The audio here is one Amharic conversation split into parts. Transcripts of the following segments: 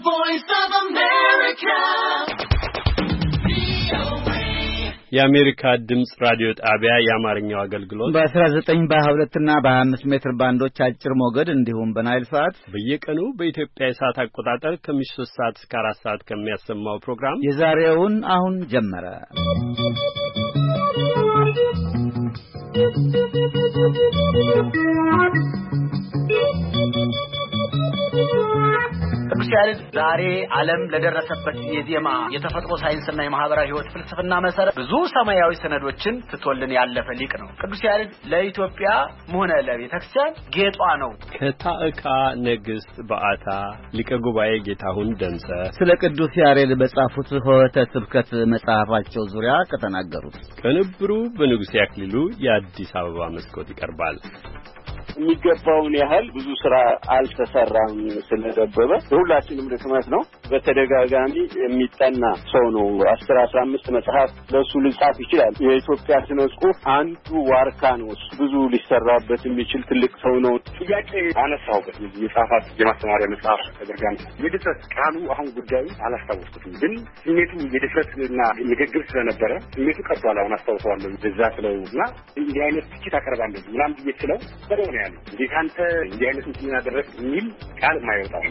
voice of America. የአሜሪካ ድምጽ ራዲዮ ጣቢያ የአማርኛው አገልግሎት በ19 በ22 እና በ25 ሜትር ባንዶች አጭር ሞገድ እንዲሁም በናይል ሰዓት በየቀኑ በኢትዮጵያ የሰዓት አቆጣጠር ከምሽቱ 3 ሰዓት እስከ 4 ሰዓት ከሚያሰማው ፕሮግራም የዛሬውን አሁን ጀመረ። ቅዱስ ዛሬ ዓለም ለደረሰበት የዜማ የተፈጥሮ ሳይንስና የማህበራዊ ህይወት ፍልስፍና መሰረት ብዙ ሰማያዊ ሰነዶችን ትቶልን ያለፈ ሊቅ ነው። ቅዱስ ያሬድ ለኢትዮጵያ ሆነ ለቤተክርስቲያን ጌጧ ነው። ከታዕካ ንግሥት በዓታ ሊቀ ጉባኤ ጌታሁን ደምሰ ስለ ቅዱስ ያሬድ በጻፉት ሆህተ ስብከት መጽሐፋቸው ዙሪያ ከተናገሩት ቅንብሩ በንጉሴ አክሊሉ የአዲስ አበባ መስኮት ይቀርባል። የሚገባውን ያህል ብዙ ስራ አልተሰራም ስለደበበ ሁላችንም ድክመት ነው። በተደጋጋሚ የሚጠና ሰው ነው። 10-15 መጽሐፍ ለሱ ሊጻፍ ይችላል። የኢትዮጵያ ስነ ጽሑፍ አንዱ ዋርካ ነው። ብዙ ሊሰራበት የሚችል ትልቅ ሰው ነው። ጥያቄ አነሳውበት የጻፋት የማስተማሪያ መጽሐፍ ተደርጋም የድፍረት ቃሉ አሁን ጉዳዩ አላስታወስኩትም፣ ግን ስሜቱ የድፍረትና ንግግር ስለነበረ ስሜቱ ቀጥቷል። አሁን አስታውሰዋለሁ። በዛ ስለውና እንዲህ አይነት ትችት አቀርባለሁ ምናምን ብዬችለው በደሆነ ያለ እንዴት አንተ እንዲህ አይነት እንትን ያደረክ የሚል ቃል ማይወጣው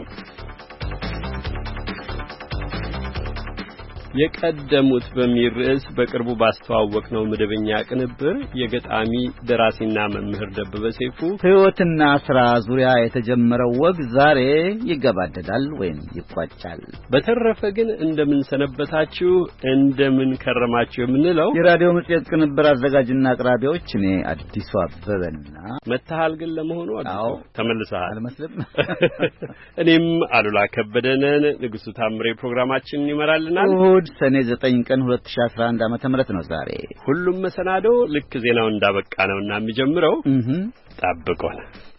የቀደሙት በሚል ርዕስ በቅርቡ ባስተዋወቅነው መደበኛ ቅንብር የገጣሚ ደራሲና መምህር ደበበ ሰይፉ ሕይወትና ሥራ ዙሪያ የተጀመረው ወግ ዛሬ ይገባደዳል ወይም ይቋጫል። በተረፈ ግን እንደምን ሰነበታችሁ እንደምን ከረማችሁ የምንለው የራዲዮ መጽሔት ቅንብር አዘጋጅና አቅራቢዎች እኔ አዲሱ አበበና መተሃል ግን ለመሆኑ አዎ ተመልሰሃል አልመስልም። እኔም አሉላ ከበደነን ንጉሱ ታምሬ ፕሮግራማችንን ይመራልናል። ሰኔ 9 ቀን 2011 ዓ.ም ነው ዛሬ። ሁሉም መሰናዶ ልክ ዜናው እንዳበቃ ነውና የሚጀምረው ጠብቆን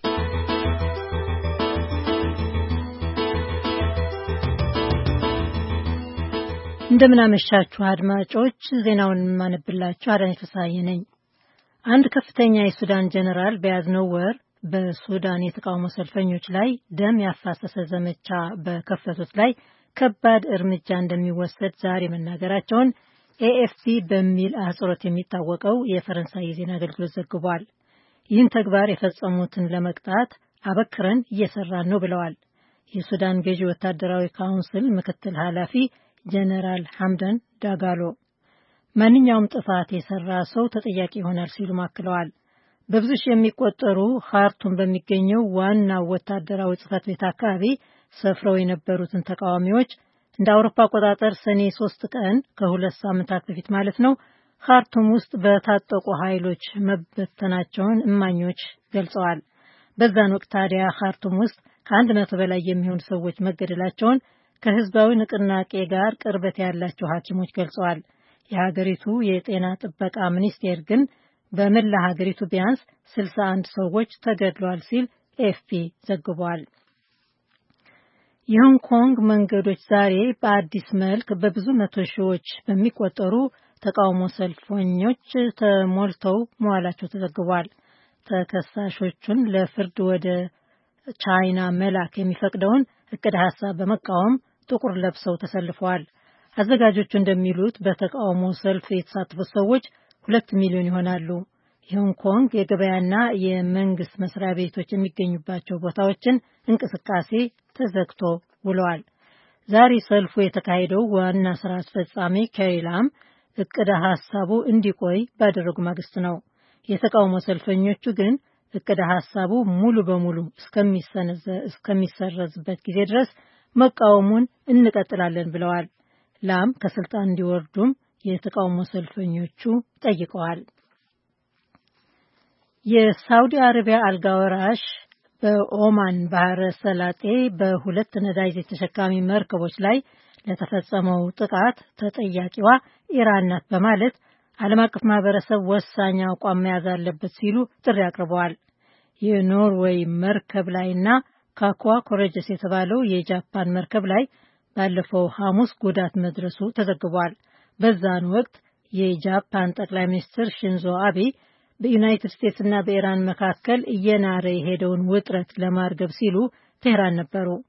እንደምን አመሻችሁ አድማጮች። ዜናውን ማነብላችሁ አዳነች ፍሳዬ ነኝ። አንድ ከፍተኛ የሱዳን ጀነራል በያዝነው ወር በሱዳን የተቃውሞ ሰልፈኞች ላይ ደም ያፋሰሰ ዘመቻ በከፈቱት ላይ ከባድ እርምጃ እንደሚወሰድ ዛሬ መናገራቸውን ኤኤፍፒ በሚል አህጽሮት የሚታወቀው የፈረንሳይ የዜና አገልግሎት ዘግቧል። ይህን ተግባር የፈጸሙትን ለመቅጣት አበክረን እየሰራን ነው ብለዋል። የሱዳን ገዢ ወታደራዊ ካውንስል ምክትል ኃላፊ ጀነራል ሐምዳን ዳጋሎ ማንኛውም ጥፋት የሰራ ሰው ተጠያቂ ይሆናል ሲሉ አክለዋል። በብዙ ሺህ የሚቆጠሩ ካርቱም በሚገኘው ዋናው ወታደራዊ ጽሕፈት ቤት አካባቢ ሰፍረው የነበሩትን ተቃዋሚዎች እንደ አውሮፓ አቆጣጠር ሰኔ 3 ቀን ከ2 ሳምንታት በፊት ማለት ነው ካርቱም ውስጥ በታጠቁ ኃይሎች መበተናቸውን እማኞች ገልጸዋል። በዛን ወቅት ታዲያ ካርቱም ውስጥ ከ100 በላይ የሚሆኑ ሰዎች መገደላቸውን ከህዝባዊ ንቅናቄ ጋር ቅርበት ያላቸው ሐኪሞች ገልጸዋል። የሀገሪቱ የጤና ጥበቃ ሚኒስቴር ግን በመላ ሀገሪቱ ቢያንስ 61 ሰዎች ተገድለዋል ሲል ኤፍፒ ዘግቧል። የሆንግ ኮንግ መንገዶች ዛሬ በአዲስ መልክ በብዙ መቶ ሺዎች በሚቆጠሩ ተቃውሞ ሰልፈኞች ተሞልተው መዋላቸው ተዘግቧል። ተከሳሾቹን ለፍርድ ወደ ቻይና መላክ የሚፈቅደውን እቅድ ሐሳብ በመቃወም ጥቁር ለብሰው ተሰልፈዋል። አዘጋጆቹ እንደሚሉት በተቃውሞ ሰልፍ የተሳተፉት ሰዎች 2 ሚሊዮን ይሆናሉ። የሆንግ ኮንግ የገበያና የመንግስት መስሪያ ቤቶች የሚገኙባቸው ቦታዎችን እንቅስቃሴ ተዘግቶ ውለዋል። ዛሬ ሰልፉ የተካሄደው ዋና ስራ አስፈጻሚ ካሪ ላም እቅድ ሐሳቡ እንዲቆይ ባደረጉ ማግስት ነው። የተቃውሞ ሰልፈኞቹ ግን እቅድ ሐሳቡ ሙሉ በሙሉ እስከሚሰረዝበት ጊዜ ድረስ መቃወሙን እንቀጥላለን ብለዋል። ላም ከስልጣን እንዲወርዱም የተቃውሞ ሰልፈኞቹ ጠይቀዋል። የሳውዲ አረቢያ አልጋ ወራሽ በኦማን ባህረ ሰላጤ በሁለት ነዳጅ ተሸካሚ መርከቦች ላይ ለተፈጸመው ጥቃት ተጠያቂዋ ኢራን ናት በማለት ዓለም አቀፍ ማህበረሰብ ወሳኝ አቋም መያዝ አለበት ሲሉ ጥሪ አቅርበዋል። የኖርዌይ መርከብ ላይና ካኳ ኮሬጀስ የተባለው የጃፓን መርከብ ላይ ባለፈው ሐሙስ ጉዳት መድረሱ ተዘግቧል። በዛን ወቅት የጃፓን ጠቅላይ ሚኒስትር ሽንዞ አቤ በዩናይትድ ስቴትስ እና በኢራን መካከል እየናረ የሄደውን ውጥረት ለማርገብ ሲሉ ቴህራን ነበሩ።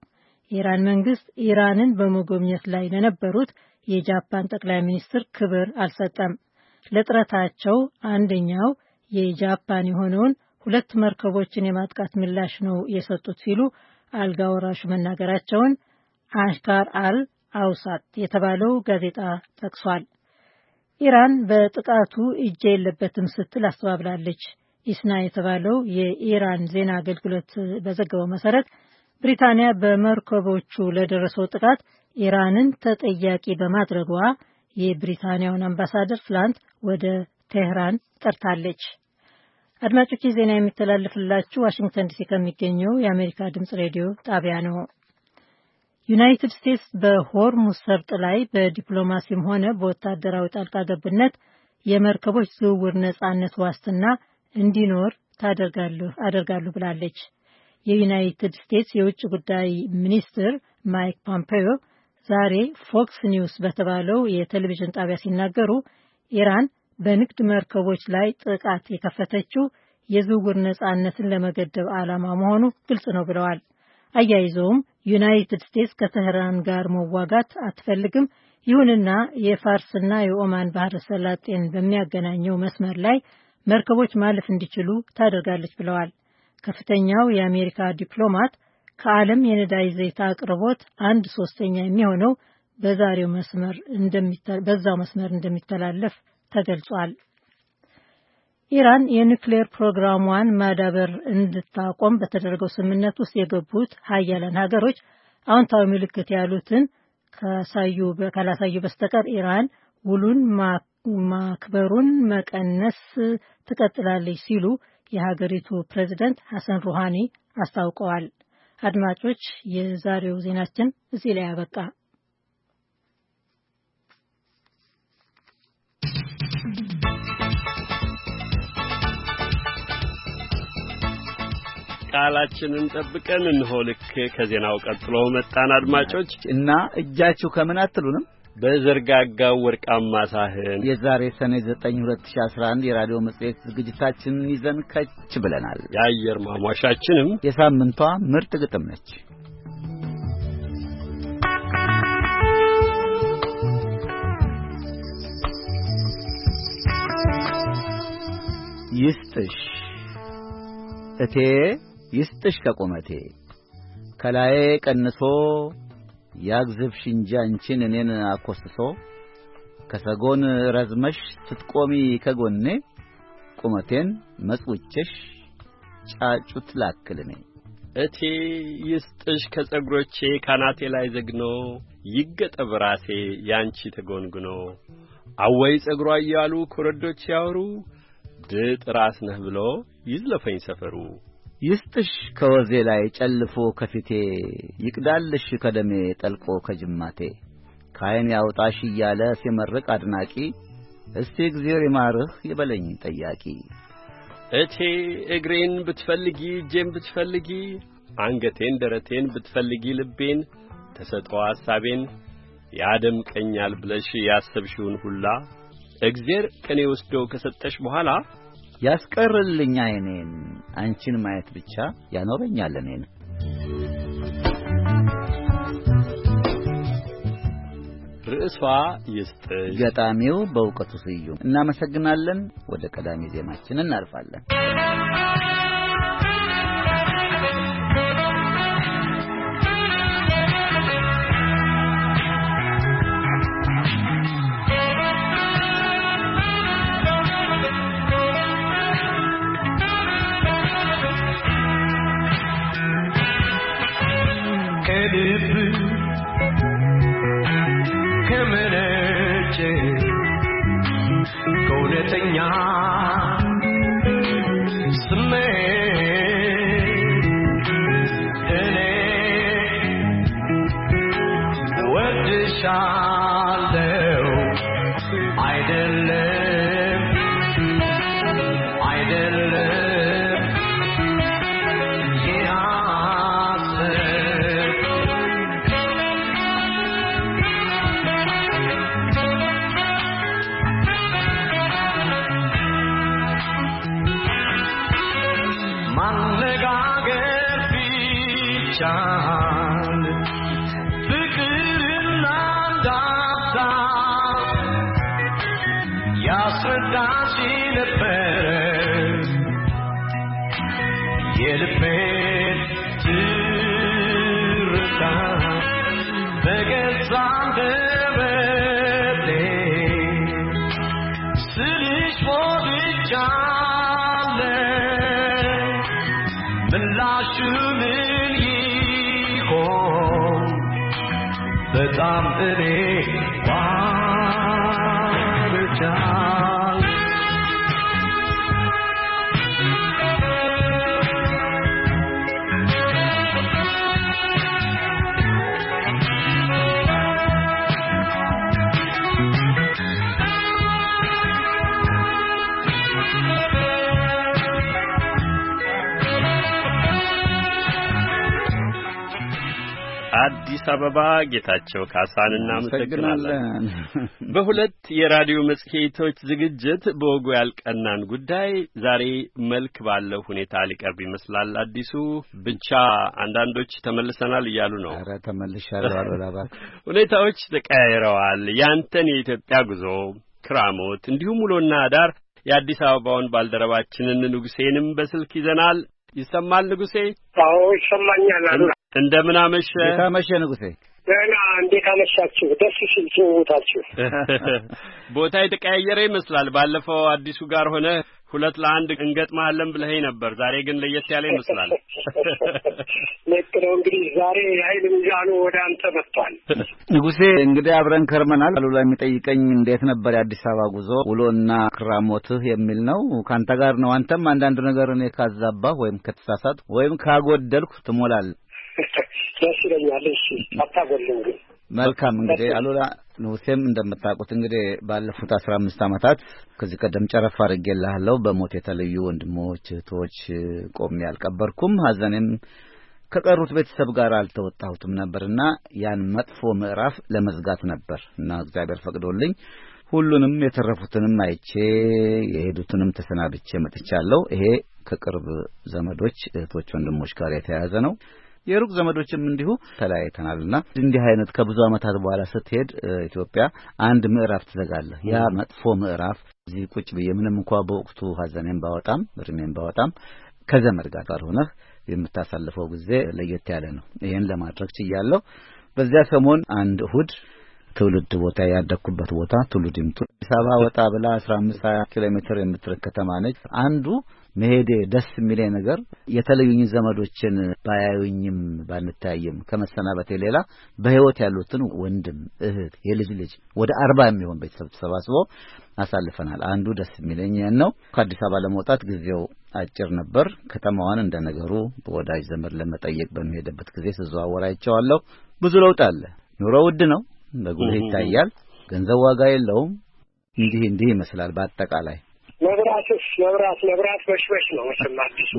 የኢራን መንግስት ኢራንን በመጎብኘት ላይ ለነበሩት የጃፓን ጠቅላይ ሚኒስትር ክብር አልሰጠም። ለጥረታቸው አንደኛው የጃፓን የሆነውን 2 መርከቦችን የማጥቃት ምላሽ ነው የሰጡት ሲሉ አልጋ ወራሹ መናገራቸውን አሽካር አል አውሳት የተባለው ጋዜጣ ጠቅሷል። ኢራን በጥቃቱ እጅ የለበትም ስትል አስተባብላለች። ኢስና የተባለው የኢራን ዜና አገልግሎት በዘገበው መሰረት ብሪታንያ በመርከቦቹ ለደረሰው ጥቃት ኢራንን ተጠያቂ በማድረጓ የብሪታንያውን አምባሳደር ትላንት ወደ ቴህራን ጠርታለች። አድማጮች ዜና የሚተላለፍላችሁ ዋሽንግተን ዲሲ ከሚገኘው የአሜሪካ ድምጽ ሬዲዮ ጣቢያ ነው። ዩናይትድ ስቴትስ በሆርሙዝ ሰርጥ ላይ በዲፕሎማሲም ሆነ በወታደራዊ ጣልቃ ገብነት የመርከቦች ዝውውር ነጻነት ዋስትና እንዲኖር አደርጋለሁ ብላለች። የዩናይትድ ስቴትስ የውጭ ጉዳይ ሚኒስትር ማይክ ፖምፔዮ ዛሬ ፎክስ ኒውስ በተባለው የቴሌቪዥን ጣቢያ ሲናገሩ ኢራን በንግድ መርከቦች ላይ ጥቃት የከፈተችው የዝውውር ነጻነትን ለመገደብ ዓላማ መሆኑ ግልጽ ነው ብለዋል። አያይዘውም ዩናይትድ ስቴትስ ከቴህራን ጋር መዋጋት አትፈልግም፣ ይሁንና የፋርስና የኦማን ባህረ ሰላጤን በሚያገናኘው መስመር ላይ መርከቦች ማለፍ እንዲችሉ ታደርጋለች ብለዋል። ከፍተኛው የአሜሪካ ዲፕሎማት ከዓለም የነዳጅ ዘይት አቅርቦት 1/3 የሚሆነው በዛው መስመር እንደሚተላለፍ ተገልጿል። ኢራን የኒውክሌር ፕሮግራሟን ማዳበር እንድታቆም በተደረገው ስምምነት ውስጥ የገቡት ሀያላን ሀገሮች አዎንታዊ ምልክት ያሉትን ካላሳዩ በስተቀር ኢራን ውሉን ማክበሩን መቀነስ ትቀጥላለች ሲሉ የሀገሪቱ ፕሬዝዳንት ሐሰን ሩሃኒ አስታውቀዋል። አድማጮች የዛሬው ዜናችን እዚህ ላይ አበቃ። ቃላችንን ጠብቀን እንሆ ልክ ከዜናው ቀጥሎ መጣን። አድማጮች እና እጃችሁ ከምን አትሉንም? በዘርጋጋው ወርቃማ ሳህን የዛሬ ሰኔ 9 2011 የራዲዮ መጽሔት ዝግጅታችንን ይዘን ከች ብለናል። የአየር ማሟሻችንም የሳምንቷ ምርጥ ግጥም ነች። ይስጥሽ እቴ ይስጥሽ ከቁመቴ ከላይ ቀንሶ ያግዝፍሽ እንጂ አንቺን እኔን አኮስሶ ከሰጎን ረዝመሽ ስትቆሚ ከጎኔ ቁመቴን መጽውቼሽ ጫጩት ላክልኔ እቴ ይስጥሽ ከጸጉሮቼ ካናቴ ላይ ዘግኖ ይገጠብ ራሴ ያንቺ ተጎንጉኖ አወይ ጸጉሯ እያሉ ኮረዶች ያወሩ ድጥ ራስ ነህ ብሎ ይዝለፈኝ ሰፈሩ ይስጥሽ ከወዜ ላይ ጨልፎ ከፊቴ ይቅዳልሽ ከደሜ ጠልቆ ከጅማቴ ካይን ያውጣሽ እያለ ሲመርቅ አድናቂ እስቲ እግዚአብሔር ይማርህ ይበለኝ ጠያቂ እቴ እግሬን ብትፈልጊ እጄን ብትፈልጊ አንገቴን ደረቴን ብትፈልጊ ልቤን ተሰጠው ሐሳቤን ያደምቀኛል ብለሽ ያሰብሽውን ሁላ እግዚአብሔር ከኔ ወስዶ ከሰጠሽ በኋላ ያስቀርልኝ አይኔን አንቺን ማየት ብቻ ያኖረኛል እኔን። ርዕሷ ይስጥሽ። ገጣሚው በእውቀቱ ስዩም። እናመሰግናለን። ወደ ቀዳሚ ዜማችን እናልፋለን። አዲስ አበባ ጌታቸው ካሳንና መሰግናለን። በሁለት የራዲዮ መጽሔቶች ዝግጅት በወጉ ያልቀናን ጉዳይ ዛሬ መልክ ባለው ሁኔታ ሊቀርብ ይመስላል። አዲሱ ብቻ አንዳንዶች ተመልሰናል እያሉ ነው። ኧረ ተመልሻለሁ አላባ ሁኔታዎች ተቀያይረዋል። ያንተን የኢትዮጵያ ጉዞ ክራሞት እንዲሁም ውሎና አዳር የአዲስ አበባውን ባልደረባችንን ንጉሴንም በስልክ ይዘናል። ይሰማል ንጉሴ? አዎ ይሰማኛል። እንደምን አመሸ? ታመሸ ንጉሴ? ደህና። እንዴት አመሻችሁ? ደስ ሲል ትውውታችሁ። ቦታ የተቀያየረ ይመስላል። ባለፈው አዲሱ ጋር ሆነ 2-1 እንገጥማለን ብለኸኝ ነበር። ዛሬ ግን ለየት ያለ ይመስላል። ልክ ነው። እንግዲህ ዛሬ የኃይል ሚዛኑ ወደ አንተ መጥቷል። ንጉሴ እንግዲህ አብረን ከርመናል። አሉላ የሚጠይቀኝ እንዴት ነበር የአዲስ አበባ ጉዞ ውሎና ክራሞትህ የሚል ነው። ካንተ ጋር ነው። አንተም አንዳንድ ነገር እኔ ካዛባህ ወይም ከተሳሳት ወይም ካጎደልኩ ትሞላለህ። ደስ ይለኛል። እሺ አታጎልም ግን። መልካም እንግዲህ አሉላ ንጉሴም እንደምታውቁት እንግዲህ ባለፉት 15 ዓመታት ከዚህ ቀደም ጨረፍ አድርጌልሃለሁ። በሞት የተለዩ ወንድሞች እህቶች ቆሜ አልቀበርኩም። ሐዘኔም ከቀሩት ቤተሰብ ጋር አልተወጣሁትም ነበርና ያን መጥፎ ምዕራፍ ለመዝጋት ነበር እና እግዚአብሔር ፈቅዶልኝ ሁሉንም የተረፉትንም አይቼ የሄዱትንም ተሰናብቼ መጥቻለሁ። ይሄ ከቅርብ ዘመዶች እህቶች ወንድሞች ጋር የተያያዘ ነው። የሩቅ ዘመዶችም እንዲሁ ተለያይተናልና እንዲህ አይነት ከብዙ ዓመታት በኋላ ስትሄድ ኢትዮጵያ አንድ ምዕራፍ ትዘጋለህ። ያ መጥፎ ምዕራፍ እዚህ ቁጭ ብዬ ምንም እንኳን በወቅቱ ሐዘኔን ባወጣም እርሜን ባወጣም ከዘመድ ጋር ሆነህ የምታሳልፈው ጊዜ ለየት ያለ ነው። ይሄን ለማድረግ ችያለሁ። በዚያ ሰሞን አንድ እሁድ ትውልድ ቦታ ያደኩበት ቦታ ትውልድምቱ አዲስ አበባ ወጣ ብላ 15-20 ኪሎ ሜትር የምትርቅ ከተማ ነች። አንዱ መሄዴ ደስ የሚለኝ ነገር የተለዩኝ ዘመዶችን ባያዩኝም ባንታየም ከመሰናበቴ ሌላ በህይወት ያሉትን ወንድም እህት የልጅ ልጅ ወደ 40 የሚሆን ቤተሰብ ተሰባስበው አሳልፈናል። አንዱ ደስ የሚለኝ ነው። ከአዲስ አበባ ለመውጣት ጊዜው አጭር ነበር። ከተማዋን እንደነገሩ ወዳጅ ዘመድ ለመጠየቅ በሚሄድበት ጊዜ ስዘዋወር አይቼዋለሁ። ብዙ ለውጥ አለ። ኑሮ ውድ ነው፣ በጉልህ ይታያል። ገንዘብ ዋጋ የለውም። እንዲህ ይመስላል በአጠቃላይ። መብራት በሽበሽ ነው መሰማችሁ።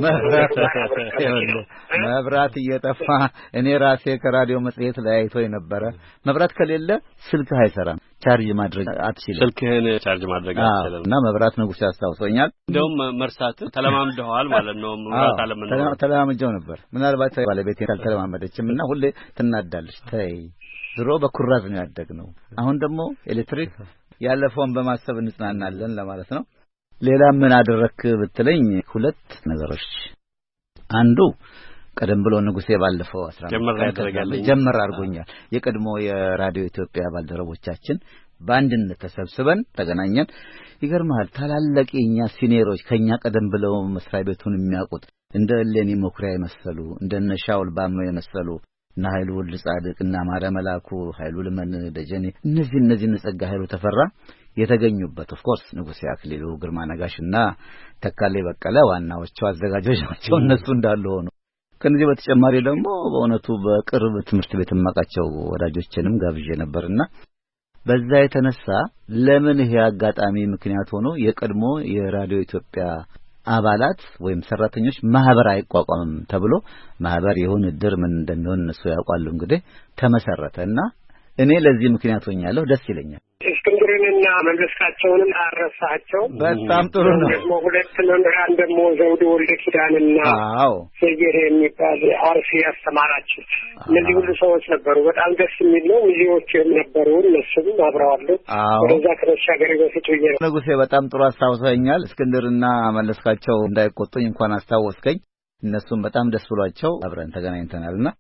መብራት እየጠፋ እኔ ራሴ ከራዲዮ መጽሔት ላይ አይቶኝ ነበረ። መብራት ከሌለ ስልክህ አይሰራም፣ ቻርጅ ማድረግ አትችልም። ስልክህን ቻርጅ ማድረግ አትችልም እና መብራት ንጉስ ያስታውሶኛል። እንደውም መርሳት ተለማምደዋል ማለት ነው። መብራት አለመኖር ተለማምጀው ነበር። ምናልባት ባለቤቴ ካልተለማመደችም እና ሁሌ ትናዳለች። ተይ ድሮ በኩራዝ ነው ያደግነው። አሁን ደግሞ ኤሌክትሪክ ያለፈውን በማሰብ እንጽናናለን ለማለት ነው። ሌላ ምን አደረክ ብትለኝ ሁለት ነገሮች። አንዱ ቀደም ብሎ ንጉሴ ባለፈው 15 ጀመር አድርጎኛል። የቀድሞ የራዲዮ ኢትዮጵያ ባልደረቦቻችን በአንድነት ተሰብስበን ተገናኘን። ይገርማል። ታላላቅ የኛ ሲኒየሮች ከኛ ቀደም ብለው መስሪያ ቤቱን የሚያውቁት እንደ እሌኒ መኩሪያ የመሰሉ እንደነ ሻውል ባምኖ የመሰሉ እና ኃይሉ ወልድ ጻድቅ እና ማረ መላኩ ኃይሉ ለመን ደጀኔ እነዚህ ጸጋ ኃይሉ ተፈራ የተገኙበት ኦፍ ኮርስ ንጉሴ አክሊሉ ግርማ ነጋሽና ተካሌ በቀለ ዋናዎቹ አዘጋጆች ናቸው። እነሱ እንዳሉ ሆኖ ከነዚህ በተጨማሪ ደግሞ በእውነቱ በቅርብ ትምህርት ቤት ማቃቸው ወዳጆችንም ጋብዤ ነበርና በዛ የተነሳ ለምን ይሄ አጋጣሚ ምክንያት ሆኖ የቀድሞ የራዲዮ ኢትዮጵያ አባላት ወይም ሰራተኞች ማህበር አይቋቋምም ተብሎ ማህበር ይሁን ድር ምን እንደሚሆን እነሱ ያውቃሉ። እንግዲህ ተመሰረተና እኔ ለዚህ ምክንያት ሆኛለሁ። ደስ ይለኛል። እስክንድርንና መለስካቸውንም አረሳቸው። በጣም ጥሩ ነው። ደግሞ ሁለት መምህራን ደግሞ ዘውዱ ወልደ ኪዳንና ሰየር የሚባል አርሲ ያስተማራቸው እነዚህ ሁሉ ሰዎች ነበሩ። በጣም ደስ የሚል ነው። ሚዜዎችም ነበሩ፣ እነሱም አብረዋሉ። ወደዛ ከመሻገር በፊት ይየ ንጉሴ በጣም ጥሩ አስታውሰኛል። እስክንድርና መለስካቸው እንዳይቆጡኝ እንኳን አስታወስከኝ። እነሱም በጣም ደስ ብሏቸው አብረን ተገናኝተናልና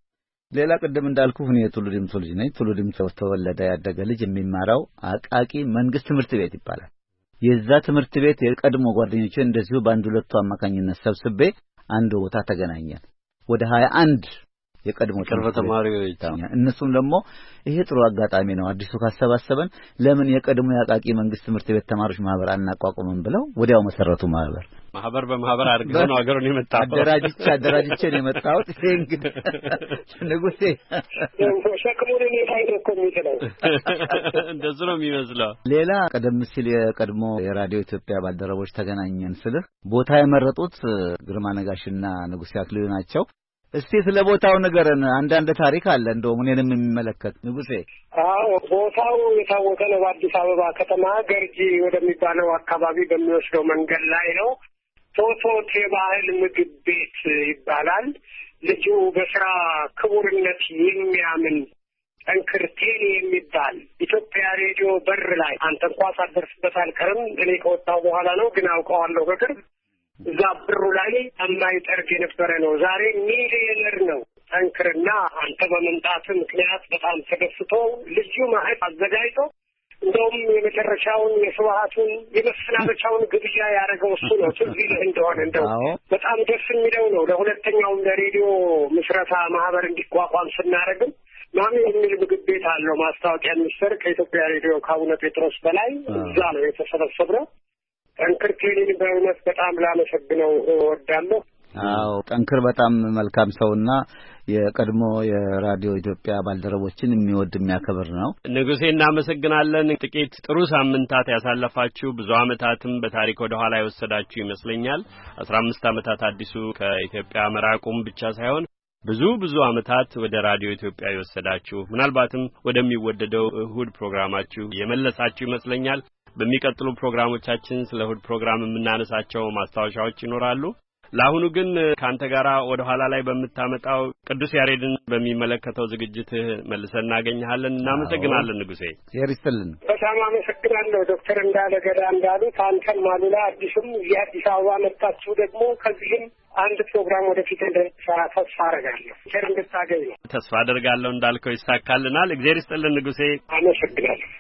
ሌላ ቀደም እንዳልኩ እኔ የቱሉ ዲምቱ ልጅ ነኝ። ቱሉ ዲምቱ ተወለደ ያደገ ልጅ የሚማራው አቃቂ መንግስት ትምህርት ቤት ይባላል። የዛ ትምህርት ቤት የቀድሞ ጓደኞቼ እንደዚሁ በአንድ ሁለቱ አማካኝነት ሰብስቤ አንድ ቦታ ተገናኘን። ወደ 21 የቀድሞ ተማሪዎች እነሱም ደግሞ ይሄ ጥሩ አጋጣሚ ነው አዲሱ ካሰባሰበን ለምን የቀድሞ ያቃቂ መንግስት ትምህርት ቤት ተማሪዎች ማህበር አናቋቁምም ብለው ወዲያው መሰረቱ። ማህበር በማህበር አድርገው ነው አገሩን የመጣው። አደራጅቼ ነው የመጣው። እንግዲህ ንጉሴ ሸክሙን ታይደኮ የሚችለው እንደዚህ ነው የሚመስለው። ሌላ ቀደም ሲል የቀድሞ የራዲዮ ኢትዮጵያ ባልደረቦች ተገናኘን ስልህ ቦታ የመረጡት ግርማ ነጋሽና ንጉሴ አክሊሉ ናቸው። እስቲ ስለ ቦታው ንገረን። አንዳንድ ታሪክ አለ እንደው እኔንም የሚመለከት ንጉሴ። አዎ ቦታው የታወቀ ነው። በአዲስ አበባ ከተማ ገርጂ ወደሚባለው አካባቢ በሚወስደው መንገድ ላይ ነው። ቶቶት የባህል ምግብ ቤት ይባላል። ልጁ በስራ ክቡርነት የሚያምን ጠንክርቴን የሚባል ኢትዮጵያ ሬዲዮ በር ላይ አንተ እንኳን ሳትደርስበት አልቀርም። እኔ ከወጣሁ በኋላ ነው ግን አውቀዋለሁ በቅርብ። እዛ ብሩ ላይ የማይጠርግ የነበረ ነው። ዛሬ ሚሊዮነር ነው። ጠንክርና አንተ በመምጣት ምክንያት በጣም ተደስቶ ልዩ ማህድ አዘጋጅቶ እንደውም የመጨረሻውን የስዋሃቱን የመሰናበቻውን ግብዣ ያደረገው እሱ ነው። ትዝ ይልህ እንደሆነ እንደው በጣም ደስ የሚለው ነው። ለሁለተኛውም ለሬዲዮ ምስረታ ማህበር እንዲቋቋም ስናደርግም ማሚ የሚል ምግብ ቤት አለው ማስታወቂያ ሚኒስቴር ከኢትዮጵያ ሬዲዮ ከአቡነ ጴጥሮስ በላይ እዛ ነው የተሰበሰብነው። ጠንክርቴን በእውነት በጣም ላመሰግነው እወዳለሁ። አዎ ጠንክር በጣም መልካም ሰውና የቀድሞ የራዲዮ ኢትዮጵያ ባልደረቦችን የሚወድ የሚያከብር ነው። ንጉሴ እናመሰግናለን። ጥቂት ጥሩ ሳምንታት ያሳለፋችሁ ብዙ አመታትም በታሪክ ወደ ኋላ የወሰዳችሁ ይመስለኛል። 15 አመታት አዲሱ ከኢትዮጵያ መራቁም ብቻ ሳይሆን ብዙ አመታት ወደ ራዲዮ ኢትዮጵያ የወሰዳችሁ ምናልባትም ወደሚወደደው እሁድ ፕሮግራማችሁ የመለሳችሁ ይመስለኛል። በሚቀጥሉ ፕሮግራሞቻችን ስለ እሁድ ፕሮግራም የምናነሳቸው ማስታወሻዎች ይኖራሉ። ለአሁኑ ግን ካንተ ጋራ ወደ ኋላ ላይ በመታመጣው ቅዱስ ያሬድን በሚመለከተው ዝግጅት መልሰን እናገኛለን። እናመሰግናለን ንጉሴ። ይርስትልን። በጣም አመሰግናለሁ ዶክተር እንዳለ ገዳ እንዳሉት አንተም ማሉላ አዲስም የአዲስ አበባ መጣችሁ ደግሞ ከዚህም አንድ ፕሮግራም ወደፊት እንደሰራ ተስፋ አደርጋለሁ። ቸር እንድታገኝ ነው ተስፋ አደርጋለሁ። እንዳልከው ይሳካልናል። እግዚአብሔር ይስጥልን ንጉሴ። አመሰግናለሁ።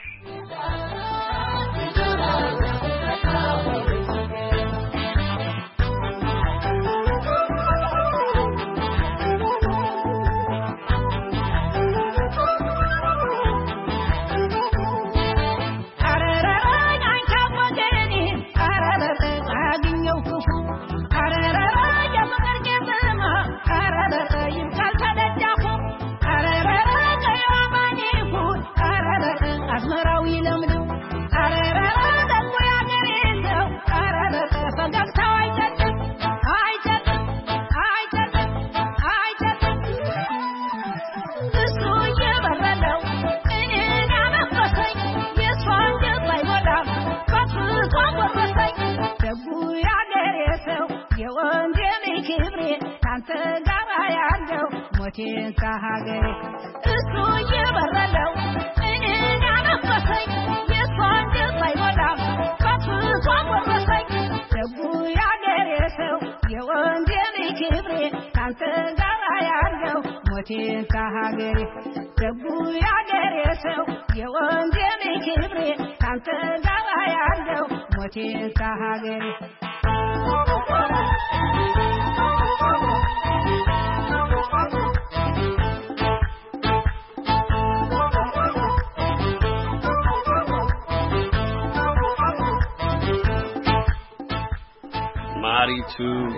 ማሪቱ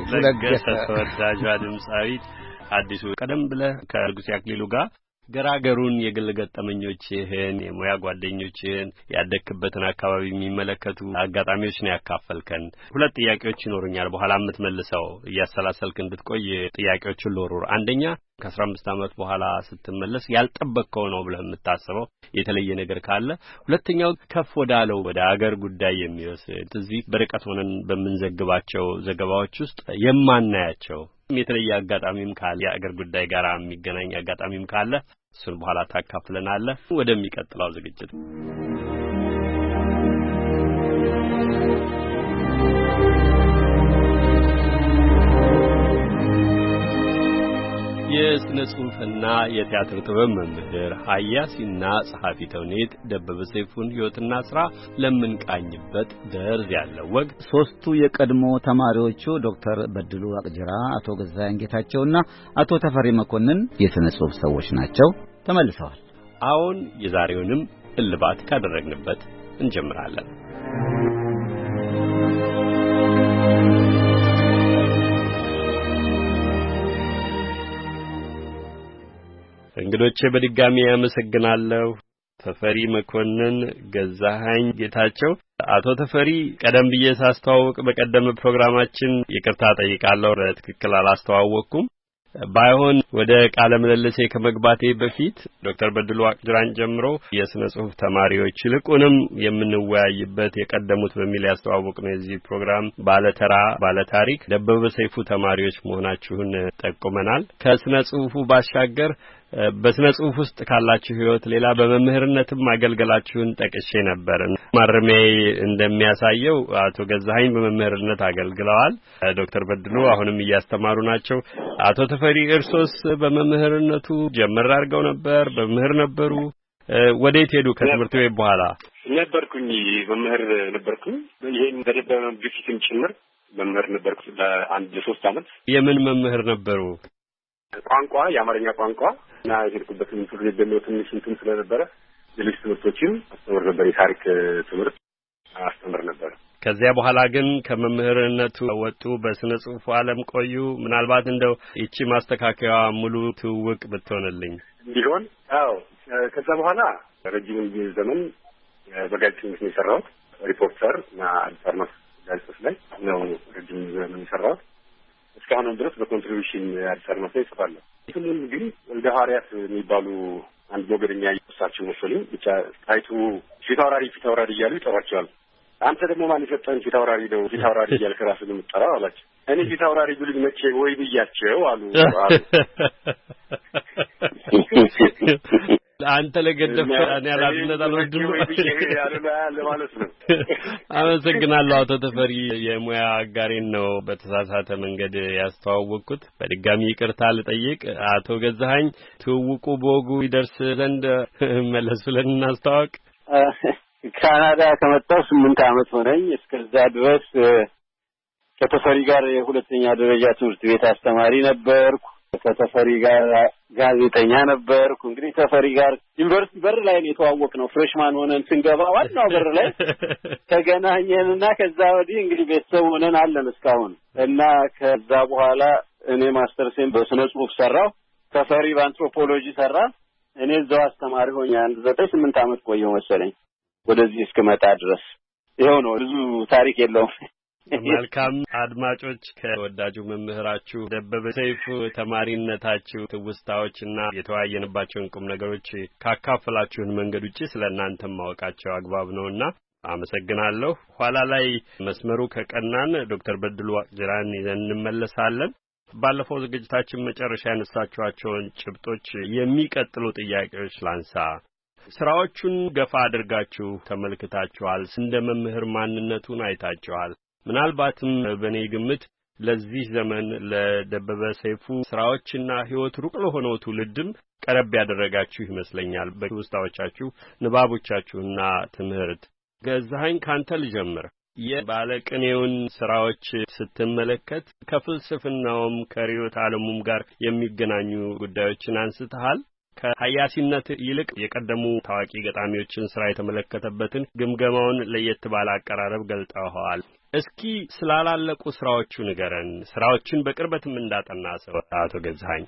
ለገሰ ተወዳጇ ድምጻዊት አዲሱ ቀደም ብለህ ከንጉሴ አክሊሉ ጋር ገራገሩን የግል ገጠመኞችህን የሙያ ጓደኞችህን ያደክበትን አካባቢ የሚመለከቱ አጋጣሚዎች ነው ያካፈልከን። ሁለት ጥያቄዎች ይኖሩኛል በኋላ የምትመልሰው እያሰላሰልክ እንድትቆይ ጥያቄዎችን ልወርውር። አንደኛ ከ15 አመት በኋላ ስትመለስ ያልጠበቅከው ነው ብለህ የምታስበው የተለየ ነገር ካለ፣ ሁለተኛው ከፍ ወዳለው ወደ አገር ጉዳይ የሚወስድ እዚህ በርቀት ሆነን በምንዘግባቸው ዘገባዎች ውስጥ የማናያቸው የተለየ አጋጣሚም ካለ የአገር ጉዳይ ጋር የሚገናኝ አጋጣሚም ካለ እሱን በኋላ ታካፍለናለህ። ወደሚቀጥለው ዝግጅት የስነ ጽሑፍና የቲያትር ጥበብ መምህር ሀያሲና ጸሐፊ ተውኔት ደበበ ሰይፉን ሕይወትና ሥራ ለምንቃኝበት ደርዝ ያለው ወግ ሦስቱ የቀድሞ ተማሪዎቹ ዶክተር በድሉ አቅጅራ፣ አቶ ገዛኸኝ ጌታቸውና አቶ ተፈሪ መኮንን የስነ ጽሑፍ ሰዎች ናቸው። ተመልሰዋል። አሁን የዛሬውንም እልባት ካደረግንበት እንጀምራለን። እንግዶቼ በድጋሚ ያመሰግናለሁ። ተፈሪ መኮንን፣ ገዛኸኝ ጌታቸው። አቶ ተፈሪ ቀደም ብዬ ሳስተዋውቅ በቀደመ ፕሮግራማችን ይቅርታ ጠይቃለሁ፣ በትክክል አላስተዋወቅኩም። ባይሆን ወደ ቃለ ምልልሴ ከመግባቴ በፊት ዶክተር በድሉ አቅጅራን ጀምሮ የስነ ጽሑፍ ተማሪዎች ይልቁንም የምንወያይበት የቀደሙት በሚል ያስተዋወቅነው የዚህ ፕሮግራም ባለታሪክ ደበበ ሰይፉ ተማሪዎች መሆናችሁን ጠቁመናል። ከስነ ጽሑፉ ባሻገር በስነ ጽሑፍ ውስጥ ካላችሁ ሕይወት ሌላ በመምህርነትም አገልግላችሁን ጠቅሼ ነበር። ማረሚያዬ እንደሚያሳየው አቶ ገዛኸኝ በመምህርነት አገልግለዋል። ዶክተር በድሉ አሁንም እያስተማሩ ናቸው። አቶ ተፈሪ እርሶስ በመምህርነቱ ጀመር አድርገው ነበር? በመምህር ነበሩ? ወዴት ሄዱ ከትምህርት ቤት በኋላ? ነበርኩኝ፣ መምህር ነበርኩኝ። ይሄን በደበበ በፊትም ጭምር መምህር ነበርኩ ለ3 ዓመት። የምን መምህር ነበሩ? ቋንቋ፣ የአማርኛ ቋንቋ እና የሄድኩበት ትምህርት ቤት ደግሞ ትንሽ እንትን ስለነበረ ሌሎች ትምህርቶችን አስተምር ነበር። የታሪክ ትምህርት አስተምር ነበር። ከዚያ በኋላ ግን ከመምህርነቱ ወጡ፣ በስነ ጽሑፉ ዓለም ቆዩ። ምናልባት እንደው እቺ ማስተካከያዋ ሙሉ ትውውቅ ብትሆንልኝ ቢሆን። አዎ፣ ከዛ በኋላ ረጅም ዘመን በጋዜጠኝነት ነው የሰራሁት። ሪፖርተር እና አዲስ አድማስ ጋዜጦች ላይ ነው ረጅም ዘመን የሰራሁት። እስካሁን ድረስ በኮንትሪቢዩሽን አዲስ አድማስ ላይ እጽፋለሁ። ስሙን ግን ወልደ ሐዋርያት የሚባሉ አንድ ሞገደኛ ይወሳቸው መሰለኝ። ብቻ ጣይቱ ፊታውራሪ እያሉ ይጠሯቸዋል። አንተ ደግሞ ማን የሰጠን ፊታውራሪ ነው? ፊታውራሪ እያልክ ራስህን የምትጠራው አላቸው። እኔ ፊታውራሪ ብሉኝ መቼ ወይ ብያቸው አሉ። አንተ ለገደፈ እኔ አላዝነት አልወድም ለማለት ነው። አመሰግናለሁ አቶ ተፈሪ። የሙያ አጋሬን ነው በተሳሳተ መንገድ ያስተዋወቅኩት። በድጋሚ ይቅርታ ልጠይቅ። አቶ ገዛኸኝ ትውውቁ በወጉ ይደርስ ዘንድ መለስ ብለን እናስተዋወቅ። ካናዳ ከመጣሁ 8 ዓመት ሆነኝ። እስከዛ ድረስ ከተፈሪ ጋር የሁለተኛ ደረጃ ትምህርት ቤት አስተማሪ ነበርኩ። ከተፈሪ ጋር ጋዜጠኛ ነበርኩ። እንግዲህ ተፈሪ ጋር ዩኒቨርሲቲ በር ላይ ነው የተዋወቅነው። ፍሬሽማን ሆነን ስንገባ ዋናው በር ላይ ተገናኘንና ከዛ ወዲህ እንግዲህ ቤተሰብ ሆነን አለን እስካሁን። እና ከዛ በኋላ እኔ ማስተርሴን በስነ ጽሑፍ ሰራሁ፣ ተፈሪ በአንትሮፖሎጂ ሰራ። እኔ እዛው አስተማሪ ሆኜ 9-8 ዓመት ቆየሁ መሰለኝ ወደዚህ እስከመጣ ድረስ። ይሄው ነው፣ ብዙ ታሪክ የለውም። መልካም አድማጮች፣ ከወዳጁ መምህራችሁ ደበበ ሰይፉ ተማሪነታችሁ ትውስታዎችና የተወያየንባቸውን ቁም ነገሮች ካካፈላችሁን መንገድ ውጪ ስለእናንተም ማወቃቸው አግባብ ነውና አመሰግናለሁ። ኋላ ላይ መስመሩ ከቀናን ዶክተር በድሉ አቅጅራን ይዘን እንመለሳለን። ባለፈው ዝግጅታችን መጨረሻ ያነሳችኋቸውን ጭብጦች የሚቀጥሉ ጥያቄዎች ላንሳ። ስራዎቹን ገፋ አድርጋችሁ ተመልክታችኋል። እንደ መምህር ማንነቱን አይታችኋል። ምናልባትም በእኔ ግምት ለዚህ ዘመን ለደበበ ሰይፉ ስራዎችና ሕይወት ሩቅ ለሆነው ትውልድም ቀረብ ያደረጋችሁ ይመስለኛል በውስጣዎቻችሁ ንባቦቻችሁና ትምህርት። ገዛኸኝ ካንተ ልጀምር። የባለቅኔውን ስራዎች ስትመለከት ከፍልስፍናውም ከርዕዮተ ዓለሙም ጋር የሚገናኙ ጉዳዮችን አንስተሃል። ከሀያሲነት ይልቅ የቀደሙ ታዋቂ ገጣሚዎችን ስራ የተመለከተበትን ግምገማውን ለየት ባለ አቀራረብ ገልጠዋል። እስኪ ስላላለቁ ስራዎቹ ንገረን። ስራዎችን በቅርበትም እንዳጠና ሰው አቶ ገዛኸኝ።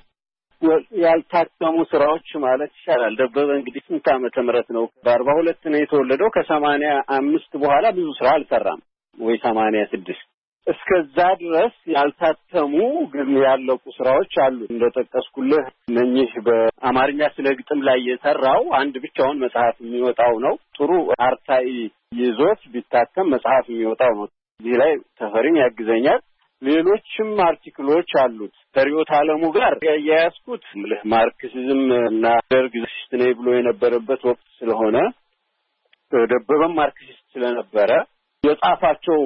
ያልታተሙ ስራዎች ማለት ይቻላል። ደበበ እንግዲህ ስንት ዓመተ ምህረት ነው? በ42 ነው የተወለደው። ከ85 በኋላ ብዙ ስራ አልሰራም ወይ 86። እስከዛ ድረስ ያልታተሙ ግን ያለቁ ስራዎች አሉ። እንደጠቀስኩልህ እነኚህ በአማርኛ ስለ ግጥም ላይ የሰራው አንድ ብቻውን መጽሐፍ የሚወጣው ነው። ጥሩ አርታኢ ይዞት ቢታተም መጽሐፍ የሚወጣው ነው። እዚህ ላይ ተፈሪም ያግዘኛል። ሌሎችም አርቲክሎች አሉት። ከርዕዮተ ዓለሙ ጋር ያያያዝኩት ማርክሲዝም እና ደርግ ነኝ ብሎ የነበረበት ወቅት ስለሆነ ደበበም ማርክሲስት ስለነበረ የጻፋቸው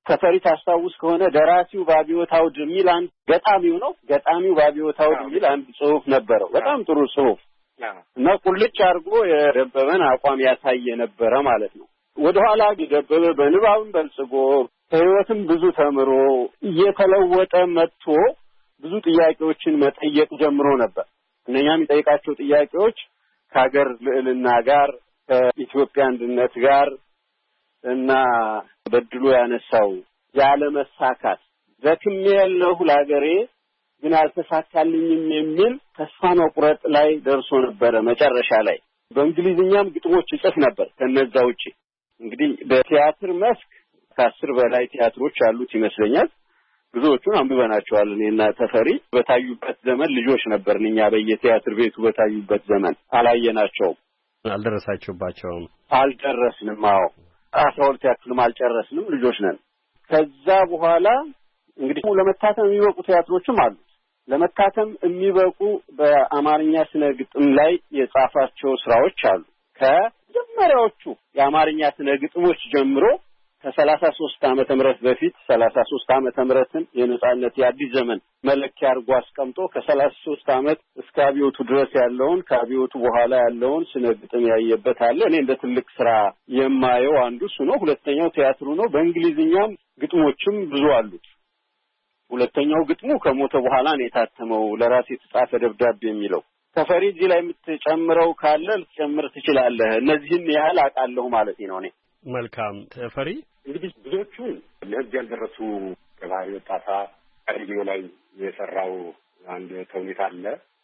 ተፈሪ ታስታውስ ከሆነ ደራሲው ባቢዮት አውድ የሚል አንድ ገጣሚው ነው ገጣሚው ባቢዮት አውድ የሚል አንድ ጽሑፍ ነበረው በጣም ጥሩ ጽሑፍ እና ቁልጭ አድርጎ የደበበን አቋም ያሳየ ነበረ ማለት ነው። ወደ ኋላ ደበበ በንባብም በልጽጎ ከህይወትም ብዙ ተምሮ እየተለወጠ መጥቶ ብዙ ጥያቄዎችን መጠየቅ ጀምሮ ነበር። እነኛም የሚጠይቃቸው ጥያቄዎች ከሀገር ልዕልና ጋር ከኢትዮጵያ አንድነት ጋር እና በድሎ ያነሳው ያለ መሳካት ዘክሜያለሁ ለሀገሬ ግን አልተሳካልኝም የሚል ተስፋ መቁረጥ ላይ ደርሶ ነበረ። መጨረሻ ላይ በእንግሊዝኛም ግጥሞች ይጽፍ ነበር። ከነዛ ውጪ እንግዲህ በቲያትር መስክ ከ10 በላይ ቲያትሮች አሉት ይመስለኛል። ብዙዎቹን አንብበናቸዋል። እኔና ተፈሪ በታዩበት ዘመን ልጆች ነበርን። እኛ በየቲያትር ቤቱ በታዩበት ዘመን አላየናቸውም። አልደረሳችሁባቸውም? አልደረስንም። አዎ 12 ያክልም አልጨረስንም። ልጆች ነን። ከዛ በኋላ እንግዲህ ለመታተም የሚበቁ ቲያትሮችም አሉ። ለመታተም የሚበቁ በአማርኛ ስነ ግጥም ላይ የጻፋቸው ስራዎች አሉ። ከመጀመሪያዎቹ የአማርኛ ስነ ግጥሞች ጀምሮ ከ33 ዓመተ ምህረት በፊት 33 ዓመተ ምህረትን የነጻነት የአዲስ ዘመን መለኪያ አድርጎ አስቀምጦ ከ33 ዓመት እስከ አብዮቱ ድረስ ያለውን ከአብዮቱ በኋላ ያለውን ስነ ግጥም ያየበት አለ። እኔ እንደ ትልቅ ስራ የማየው አንዱ እሱ ነው። ሁለተኛው ቲያትሩ ነው። በእንግሊዝኛም ግጥሞችም ብዙ አሉት። ሁለተኛው ግጥሙ ከሞተ በኋላ ነው የታተመው ለራሴ የተጻፈ ደብዳቤ የሚለው። ተፈሪ እዚህ ላይ የምትጨምረው ካለ ልትጨምር ትችላለህ። እነዚህን ያህል አውቃለሁ ማለት ነው እኔ። መልካም ተፈሪ። እንግዲህ ብዙዎቹን ለህግ ያልደረሱ ከባህሪ ወጣታ ሬዲዮ ላይ የሰራው አንድ ተውኔት አለ።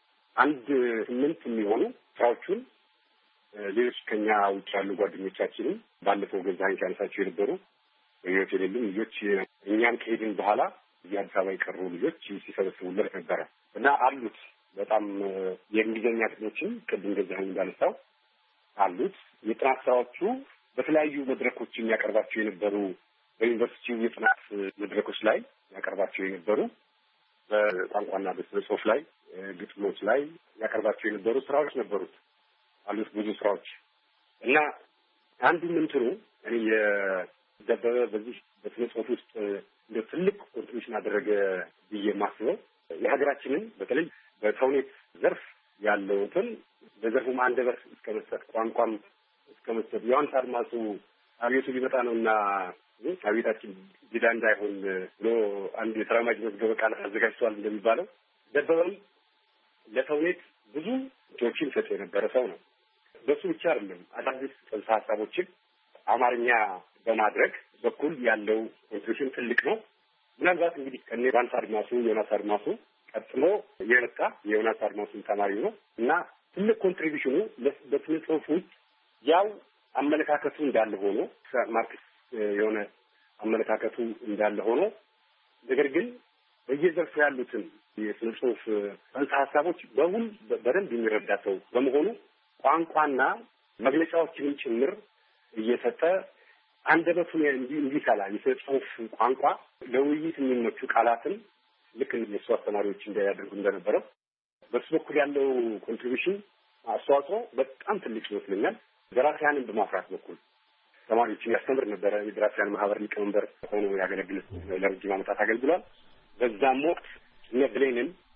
8 የሚሆኑ ስራዎቹን ሌሎች ከኛ ውጭ ያሉ ጓደኞቻችንም ባለፈው ገዛኸኝ ሲያነሳቸው የነበሩ በህይወት የሌሉ ልጆች እኛም ከሄድን በኋላ እዚህ አዲስ አበባ የቀሩ ልጆች ሲሰበስቡለት ነበረ እና አሉት በጣም የእንግሊዝኛ ግጥሞችን ቅድም ገዛኸኝ እንዳነሳው አሉት። የጥናት ስራዎቹ በተለያዩ መድረኮች የሚያቀርባቸው የነበሩ በዩኒቨርሲቲው የጥናት መድረኮች ላይ ያቀርባቸው የነበሩ በቋንቋና በጽሑፍ ላይ ግጥሞች ላይ ያቀርባቸው የነበሩ ስራዎች ነበሩት አሉት ብዙ ስራዎች እና አንዱ ምንትሩ እኔ የደበበ በዚህ በስነ ጽሑፍ ውስጥ እንደ ትልቅ ኮንትሪቢሽን አደረገ ብዬ የማስበው የሀገራችንን በተለይ በተውኔት ዘርፍ ያለውን በዘርፉ አንደበት እስከ መስጠት ቋንቋም እስከ መስጠት ዮሐንስ አድማሱ አብዮቱ ሊመጣ ነውና አብዮታችን ጅዳ እንዳይሆን ብሎ አንድ የተራማጅ መዝገበ ቃል አዘጋጅቷል እንደሚባለው ደበበም ለተውኔት ብዙ ቶችን ሰጥ የነበረ ሰው ነው። በሱ ብቻ አይደለም አዳዲስ ጽንሰ ሀሳቦችን አማርኛ በማድረግ በኩል ያለው ኮንትሪቢሽን ትልቅ ነው። ምናልባት እንግዲህ ከዮሐንስ አድማሱ ዮናስ አድማሱ ቀጥሎ የመጣ የዮናስ አድማሱን ተማሪ ነው እና ትልቅ ኮንትሪቢሽኑ በስነ ጽሑፍ ውስጥ ያው አመለካከቱ እንዳለ ሆኖ ማርክስ የሆነ አመለካከቱ እንዳለ ሆኖ ነገር ግን በየዘርፉ ያሉትን የስነ ጽሑፍ ጽንሰ ሀሳቦች በደንብ የሚረዳ ሰው በመሆኑ ቋንቋና መግለጫዎችንም ጭምር እየሰጠ አንደበቱን እንዲሰላ የስነ ጽሑፍ ቋንቋ ለውይይት የሚመቹ ቃላትን ልክ የእሱ አስተማሪዎች እንዳያደርጉ እንደነበረው በሱ በኩል ያለው ኮንትሪቢሽን አስተዋጽኦ በጣም ትልቅ ይመስለኛል። ደራሲያንን በማፍራት በኩል ተማሪዎችን ያስተምር ነበረ። የደራሲያን ማህበር ሊቀመንበር ሆኖ ያገለግል ለረጅም ዓመታት አገልግሏል። በዛም ወቅት እነ ብሌን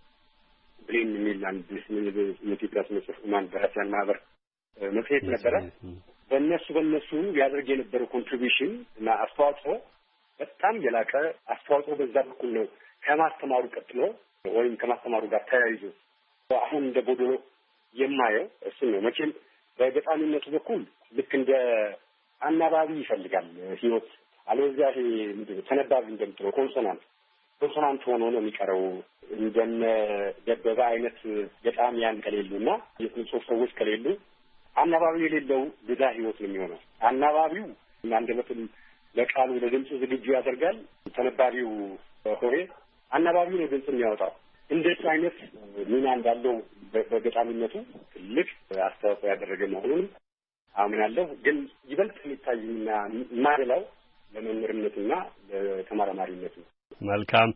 የሚል አንድ የኢትዮጵያ ስነ ጽሑፍ ደራሲያን ማህበር መጽሔት ነበረ። በእነሱ ያደርግ የነበረው ኮንትሪቢሽን እና አስተዋጽኦ በጣም የላቀ አስተዋጽኦ በዛ በኩል ነው። ከማስተማሩ ቀጥሎ ወይም ከማስተማሩ ጋር ተያይዞ አሁን እንደ ቦዶሎ የማየው እሱ ነው። መቼም በገጣሚነቱ በኩል ልክ እንደ አናባቢ ይፈልጋል ህይወት አለዚያ ምንድነው ተነባቢ እንደምትለው ኮንሶናንት ሆኖ ነው የሚቀረው። እንደነ ደበበ አይነት ገጣሚያን ከሌሉና የስነ ጽሑፍ ሰዎች ከሌሉ አናባቢ የሌለው ብዛ ህይወት ነው የሚሆነው። አናባቢው አንደበቱን ለቃሉ ለድምፁ ዝግጁ ያደርጋል። ተነባቢው ሆሬ አናባቢው ነው ድምፅ የሚያወጣው። እንደሱ አይነት ሚና እንዳለው በገጣሚነቱ ትልቅ አስተዋጽኦ ያደረገ መሆኑን አምናለሁ። ግን ይበልጥ የሚታይና ማደላው ለመምህርነትና ለተመራማሪነት ነው። መልካም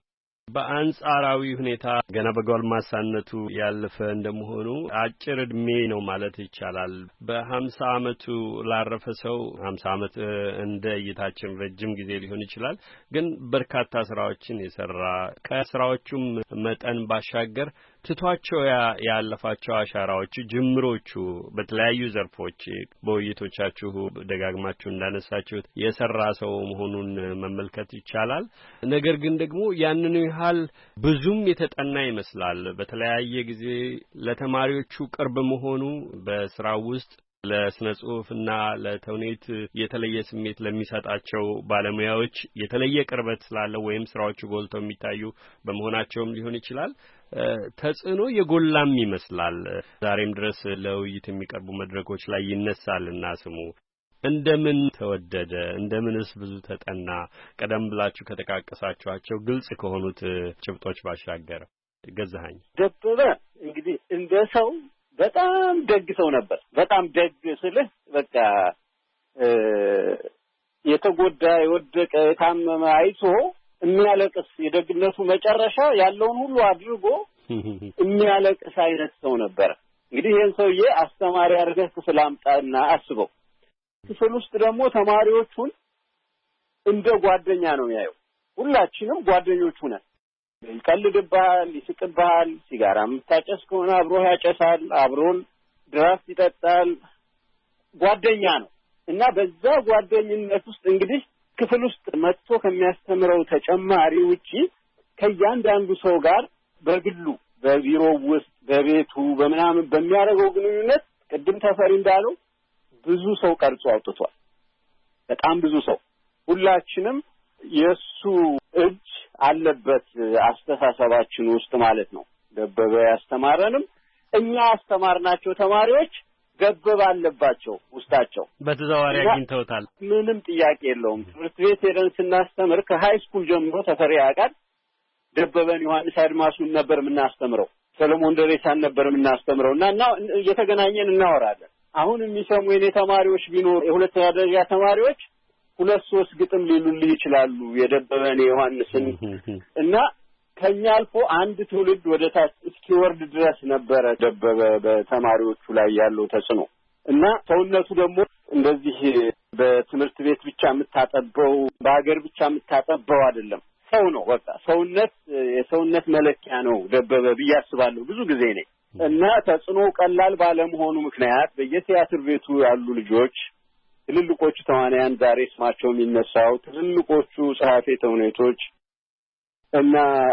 በአንጻራዊ ሁኔታ ገና በጎልማሳነቱ ያለፈ እንደመሆኑ አጭር እድሜ ነው ማለት ይቻላል። በ50 አመቱ ላረፈ ሰው 50 አመት እንደ እይታችን ረጅም ጊዜ ሊሆን ይችላል። ግን በርካታ ስራዎችን የሰራ ከስራዎቹም መጠን ባሻገር ትቷቸው ያለፋቸው አሻራዎች ጅምሮቹ በተለያዩ ዘርፎች በውይይቶቻችሁ ደጋግማችሁ እንዳነሳችሁት የሰራ ሰው መሆኑን መመልከት ይቻላል። ነገር ግን ደግሞ ያንኑ ያህል ብዙም የተጠና ይመስላል። በተለያየ ጊዜ ለተማሪዎቹ ቅርብ መሆኑ በስራው ውስጥ ለስነ ጽሁፍና ለተውኔት የተለየ ስሜት ለሚሰጣቸው ባለሙያዎች የተለየ ቅርበት ስላለው ወይም ስራዎቹ ጎልተው የሚታዩ በመሆናቸውም ሊሆን ይችላል። ተጽዕኖ የጎላም ይመስላል። ዛሬም ድረስ ለውይይት የሚቀርቡ መድረኮች ላይ ይነሳልና ስሙ እንደምን ተወደደ? እንደምንስ ብዙ ተጠና? ቀደም ብላችሁ ከተቃቀሳችኋቸው ግልጽ ከሆኑት ጭብጦች ባሻገር ገዛኸኝ ደበበ እንግዲህ እንደ ሰው በጣም ደግ ሰው ነበር። በጣም ደግ ስልህ በቃ የተጎዳ የወደቀ የታመመ አይቶ የሚያለቅስ የደግነቱ መጨረሻ ያለውን ሁሉ አድርጎ የሚያለቅስ አይነት ሰው ነበር። እንግዲህ ይሄን ሰውዬ አስተማሪ አድርገህ ክፍል አምጣና አስበው። ክፍል ውስጥ ደግሞ ተማሪዎቹን እንደ ጓደኛ ነው የሚያየው። ሁላችንም ጓደኞቹ ነን። ይቀልድብሃል፣ ይስቅብሃል። ሲጋራ የምታጨስ ከሆነ አብሮህ ያጨሳል፣ አብሮን ድራፍት ይጠጣል። ጓደኛ ነው እና በዛ ጓደኝነት ውስጥ እንግዲህ ክፍል ውስጥ መጥቶ ከሚያስተምረው ተጨማሪ ውጪ ከእያንዳንዱ ሰው ጋር በግሉ በቢሮው ውስጥ በቤቱ በምናምን በሚያደርገው ግንኙነት ቅድም ተፈሪ እንዳለው ብዙ ሰው ቀርጾ አውጥቷል። በጣም ብዙ ሰው። ሁላችንም የሱ እጅ አለበት አስተሳሰባችን ውስጥ ማለት ነው። ደበበ ያስተማረንም እኛ ያስተማርናቸው ተማሪዎች ደበበ አለባቸው ውስጣቸው። በተዘዋዋሪ አግኝተውታል። ምንም ጥያቄ የለውም። ትምህርት ቤት ሄደን ስናስተምር ከሃይ ስኩል ጀምሮ ተፈሪ ያውቃል። ደበበን ዮሐንስ አድማሱን ነበር የምናስተምረው፣ ሰለሞን ደሬሳን ነበር የምናስተምረው እና እየተገናኘን እናወራለን። አሁን የሚሰሙ የኔ ተማሪዎች ቢኖር የሁለተኛ ደረጃ ተማሪዎች 2-3 ግጥም ሊሉልኝ ይችላሉ የደበበን ዮሐንስን እና ከኛ አልፎ አንድ ትውልድ ወደ ታች እስኪወርድ ድረስ ነበረ ደበበ በተማሪዎቹ ላይ ያለው ተጽዕኖ እና ሰውነቱ ደግሞ እንደዚህ በትምህርት ቤት ብቻ የምታጠበው በአገር ብቻ የምታጠበው አይደለም። ሰው ነው። በቃ ሰውነት የሰውነት መለኪያ ነው ደበበ ብዬ አስባለሁ ብዙ ጊዜ ነኝ እና ተጽዕኖ ቀላል ባለመሆኑ ምክንያት በየቲያትር ቤቱ ያሉ ልጆች ትልልቆቹ ተዋናያን ዛሬ ስማቸው የሚነሳው ትልልቆቹ ጸሐፌ ተውኔቶች እና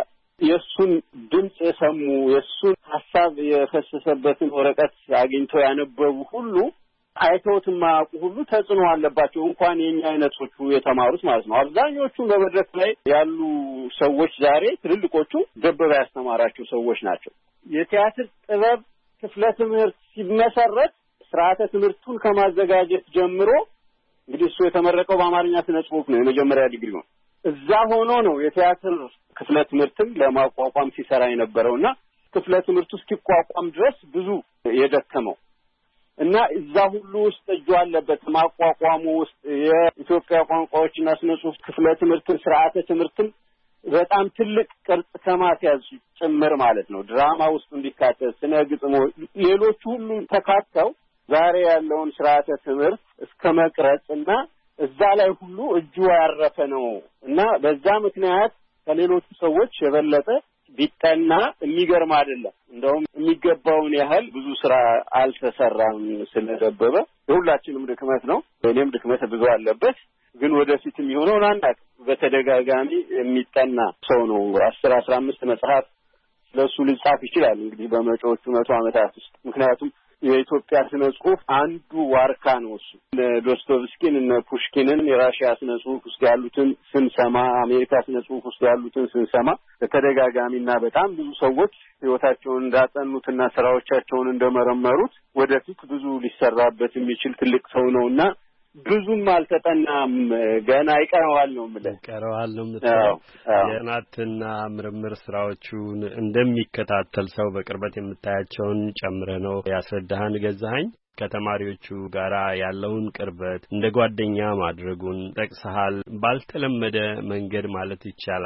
የሱን ድምጽ የሰሙ የሱን ሐሳብ የፈሰሰበትን ወረቀት አግኝተው ያነበቡ ሁሉ አይተውት ማያውቁ ሁሉ ተጽዕኖ አለባቸው። እንኳን የኛ አይነቶቹ የተማሩት ማለት ነው። አብዛኞቹ በመድረክ ላይ ያሉ ሰዎች ዛሬ ትልልቆቹ ደበበ ያስተማራቸው ሰዎች ናቸው። የቲያትር ጥበብ ክፍለ ትምህርት ሲመሰረት ስርዓተ ትምህርቱን ከማዘጋጀት ጀምሮ እንግዲህ እሱ የተመረቀው በአማርኛ ስነ ጽሑፍ ነው፣ የመጀመሪያ ዲግሪ ነው። እዛ ሆኖ ነው የቲያትር ክፍለ ትምህርትን ለማቋቋም ሲሰራ የነበረውና ክፍለ ትምህርቱ እስኪቋቋም ድረስ ብዙ የደከመው እና እዛ ሁሉ ውስጥ እጁ አለበት። ማቋቋሙ ውስጥ የኢትዮጵያ ቋንቋዎችና ስነ ጽሑፍ ክፍለ ትምህርትን ስርዓተ ትምህርትን በጣም ትልቅ ቅርጽ ከማስያዝ ጭምር ማለት ነው። ድራማ ውስጥ እንዲካተት ስነ ግጥሞ ሌሎች ሁሉ ተካተው ዛሬ ያለውን ስርዓተ ትምህርት እስከ መቅረጽ እና እዛ ላይ ሁሉ እጁ ያረፈ ነው እና በዛ ምክንያት ከሌሎቹ ሰዎች የበለጠ ቢጠና የሚገርም አይደለም። እንደውም የሚገባውን ያህል ብዙ ስራ አልተሰራም ስለደበበ የሁላችንም ድክመት ነው። እኔም ድክመት ብዙ አለበት። ግን ወደፊት የሚሆነው አናውቅም። በተደጋጋሚ የሚጠና ሰው ነው። 10-15 መጽሐፍ ስለሱ ሊጻፍ ይችላል እንግዲህ በመጪዎቹ 100 ዓመታት ውስጥ። ምክንያቱም የኢትዮጵያ ስነ ጽሑፍ አንዱ ዋርካ ነው እሱ። ዶስቶቭስኪን እና ፑሽኪንን የራሽያ ስነ ጽሑፍ ውስጥ ያሉትን ስንሰማ፣ አሜሪካ ስነ ጽሑፍ ውስጥ ያሉትን ስንሰማ በተደጋጋሚና በጣም ብዙ ሰዎች ህይወታቸውን እንዳጠኑትና ስራዎቻቸውን እንደመረመሩት ወደፊት ብዙ ሊሰራበት የሚችል ትልቅ ሰው ነውና ብዙም አልተጠናም። ገና ይቀረዋል ነው የምልህ። ይቀረዋል ነው የምትለው። የጥናትና ምርምር ስራዎቹን እንደሚከታተል ሰው በቅርበት የምታያቸውን ጨምረህ ነው ያስረዳህን ገዛኸኝ። ከተማሪዎቹ ጋራ ያለውን ቅርበት እንደ ጓደኛ ማድረጉን ጠቅሰሃል። ባልተለመደ መንገድ ማለት ይቻላል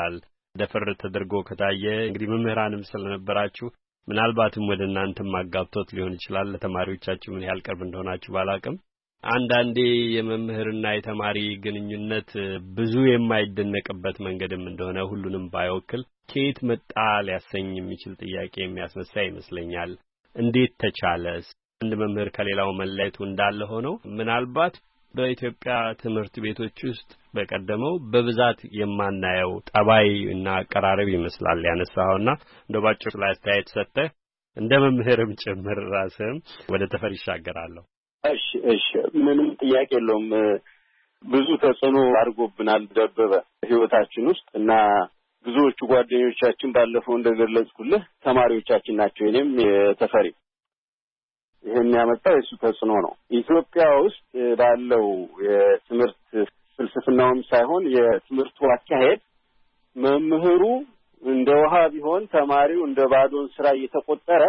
ደፈር ተደርጎ ከታየ እንግዲህ መምህራንም ስለነበራችሁ ምናልባትም ወደ እናንተም አጋብቶት ሊሆን ይችላል ለተማሪዎቻችሁ ምን ያህል ቅርብ እንደሆናችሁ ባላቅም አንዳንዴ የመምህርና የተማሪ ግንኙነት ብዙ የማይደነቅበት መንገድም እንደሆነ ሁሉንም ባይወክል ከየት መጣ ሊያሰኝ የሚችል ጥያቄ የሚያስነሳ ይመስለኛል። እንዴት ተቻለስ? አንድ መምህር ከሌላው መለየቱ እንዳለ ሆኖ ምናልባት በኢትዮጵያ ትምህርት ቤቶች ውስጥ በቀደመው በብዛት የማናየው ጠባይ እና አቀራረብ ይመስላል ያነሳውና እንደው ባጭሩ ላይ አስተያየት ሰጠህ እንደ መምህርም ጭምር ራስህም ወደ ተፈሪ ይሻገራለሁ። እሺ ምንም ጥያቄ የለውም። ብዙ ተጽዕኖ አድርጎብናል ደበበ ህይወታችን ውስጥ እና ብዙዎቹ ጓደኞቻችን ባለፈው እንደገለጽኩልህ ተማሪዎቻችን ናቸው። እኔም የተፈሪ ይሄን ያመጣው እሱ ተጽዕኖ ነው። ኢትዮጵያ ውስጥ ባለው የትምህርት ፍልስፍናውም ሳይሆን የትምህርቱ አካሄድ መምህሩ እንደ ውሃ ቢሆን ተማሪው እንደ ባዶን ስራ እየተቆጠረ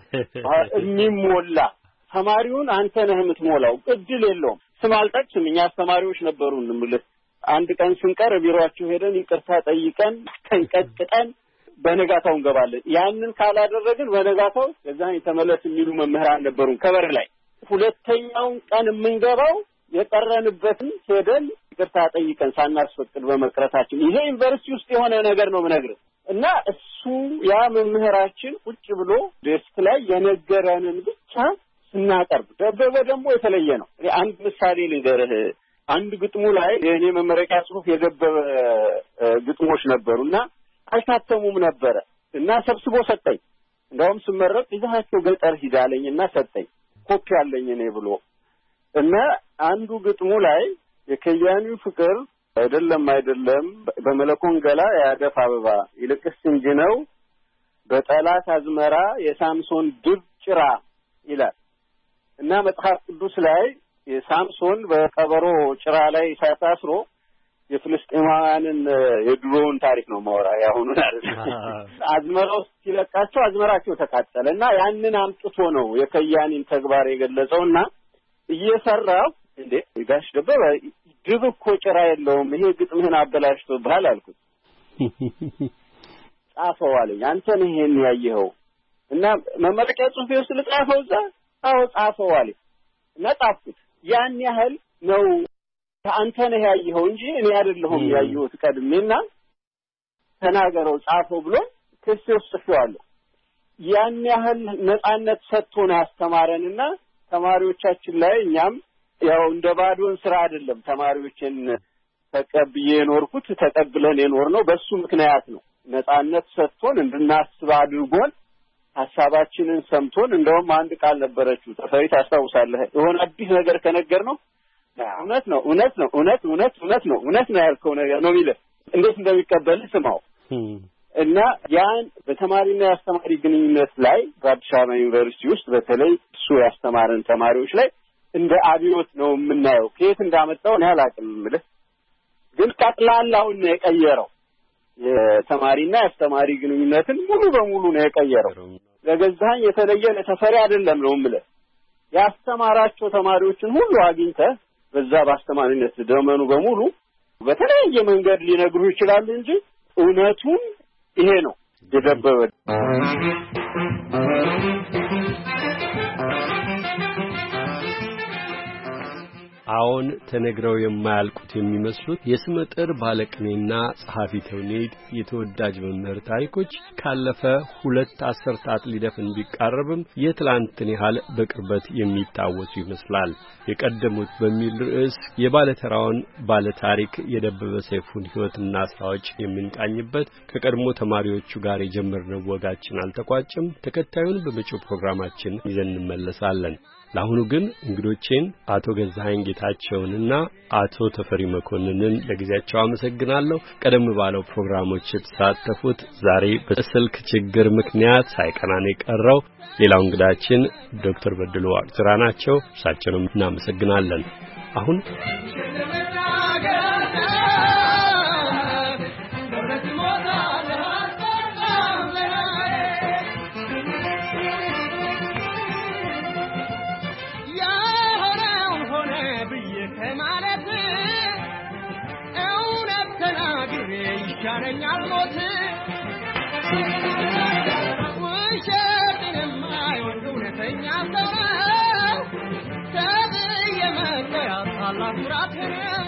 የሚሞላ ተማሪውን አንተ ነህ የምትሞላው እድል የለውም። ስም አልጠቅስም እኛ አስተማሪዎች ነበሩ እንምልህ አንድ ቀን ስንቀር ቢሮአቸው ሄደን ይቅርታ ጠይቀን ተንቀጥቅጠን በነጋታው እንገባለን። ያንን ካላደረግን በነጋታው ከዛን ተመለስ የሚሉ መምህራን ነበሩን ከበር ላይ። ሁለተኛውን ቀን የምንገባው የቀረንበትን ሄደን ይቅርታ ጠይቀን ሳናስፈቅድ በመቅረታችን ይሄ ዩኒቨርሲቲ ውስጥ የሆነ ነገር ነው የምነግርህ። እና እሱ ያ መምህራችን ቁጭ ብሎ ዴስክ ላይ የነገረንን ብቻ ስናቀርብ ደበበ ደግሞ የተለየ ነው። አንድ ምሳሌ ልንገርህ። አንድ ግጥሙ ላይ የኔ መመረቂያ ጽሑፍ የደበበ ግጥሞች ነበሩና አልታተሙም ነበር እና ሰብስቦ ሰጠኝ። እንደውም ስመረቅ ይዛቸው ገጠር ሂዳለኝና ሰጠኝ ኮፒ አለኝ እኔ ብሎ እና አንዱ ግጥሙ ላይ የከያኒው ፍቅር አይደለም በመለኮን ገላ ያደፍ አበባ ይልቅስ እንጂ ነው በጠላት አዝመራ የሳምሶን ድብ ጭራ ይላል እና መጽሐፍ ቅዱስ ላይ የሳምሶን በቀበሮ ጭራ ላይ ሳታስሮ የፍልስጤማውያንን የድሮውን ታሪክ ነው ማወራ ያሁኑን አይደለም። አዝመራው ሲለቃቸው አዝመራቸው ተቃጠለና ያንን አምጥቶ ነው የከያኒን ተግባር የገለጸውና እየሰራው እንዴ ጋሽ ደበበ ድብ እኮ ጭራ የለውም ይሄ ግጥምህን አበላሽቶብሃል አልኩት። ጻፈው አለኝ። አንተ ነህ ይሄን ያየኸው እና መመረቂያ ጽሑፌ ውስጥ ልጻፈው እዛ? አዎ ጻፈው አለኝ እና ጻፍኩት። ያን ያህል ነው አንተ ነህ ያየኸው እንጂ እኔ አይደለሁም ያየሁት ቀድሜና ተናገረው ጻፈው ብሎ ከዚህ ጽፌዋለሁ። ያን ያህል ነፃነት ሰጥቶን ያስተማረንና ተማሪዎቻችን ላይ እኛም ያው እንደ ባዶን ስራ አይደለም ተማሪዎችን ተቀብዬ የኖርኩት ተቀብለን የኖርነው በሱ ምክንያት ነው። ነፃነት ሰጥቶን እንድናስብ አድርጎን ሐሳባችንን ሰምቶን እንደውም አንድ ቃል ነበረችው ተፈሪ ታስታውሳለህ? የሆነ አዲስ ነገር ከነገር ነው እውነት ነው ያልከው ነገር ነው የሚለው እንዴት እንደሚቀበል ስማው። እና ያን በተማሪና ያስተማሪ ግንኙነት ላይ በአዲስ አበባ ዩኒቨርሲቲ ውስጥ በተለይ እሱ ያስተማረን ተማሪዎች ላይ እንደ አብዮት ነው የምናየው። ከየት እንዳመጣው ነው ያላቅም ማለት ግን ጠቅላላውን ነው የቀየረው። የተማሪና ያስተማሪ ግንኙነትን ሙሉ በሙሉ ነው የቀየረው። ለገዛኝ የተለየ ለተፈሪ አይደለም ነው የምልህ። ያስተማራቸው ተማሪዎችን ሁሉ አግኝተህ በዛ በአስተማሪነት ዘመኑ በሙሉ በተለያየ መንገድ ሊነግሩ ይችላሉ እንጂ እውነቱን ይሄ ነው የደበበ። አሁን ተነግረው የማያልቁት የሚመስሉት የስመጥር ባለቅኔና ጸሐፊ ተውኔት የተወዳጅ መምህር ታሪኮች ካለፈ 2 አስርታት ሊደፍን ቢቃረብም የትላንትን ያህል በቅርበት የሚታወሱ ይመስላል። የቀደሙት በሚል ርዕስ የባለተራውን ባለታሪክ የደበበ ሰይፉን ሕይወትና ስራዎች የምንቃኝበት ከቀድሞ ተማሪዎቹ ጋር የጀመርነው ወጋችን አልተቋጨም። ተከታዩን በመጪው ፕሮግራማችን ይዘን እንመለሳለን። ለአሁኑ ግን እንግዶቼን አቶ ገዛኸኝ ጌታቸውንና አቶ ተፈሪ መኮንንን ለጊዜያቸው አመሰግናለሁ። ቀደም ባለው ፕሮግራሞች የተሳተፉት ዛሬ በስልክ ችግር ምክንያት ሳይቀናን የቀረው ሌላው እንግዳችን ዶክተር በድሉ ዋቅጅራ ናቸው። እሳቸውንም እናመሰግናለን። አሁን ያዳነኛል ሞት ውሸትን የማይወድ እውነተኛ ሰው ነው ተብዬ መጠራት ታላቅ ኩራት ነው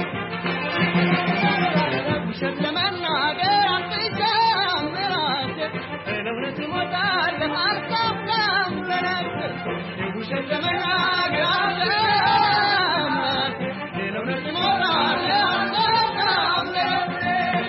ውሸት ለመናገር አትሻም ራሴ ለእውነት እሞታለሁ አልሳሳም ለነፍሴ ውሸት ለመናገር አትሻም ለእውነት እሞታለሁ አልሳሳም ለነፍሴ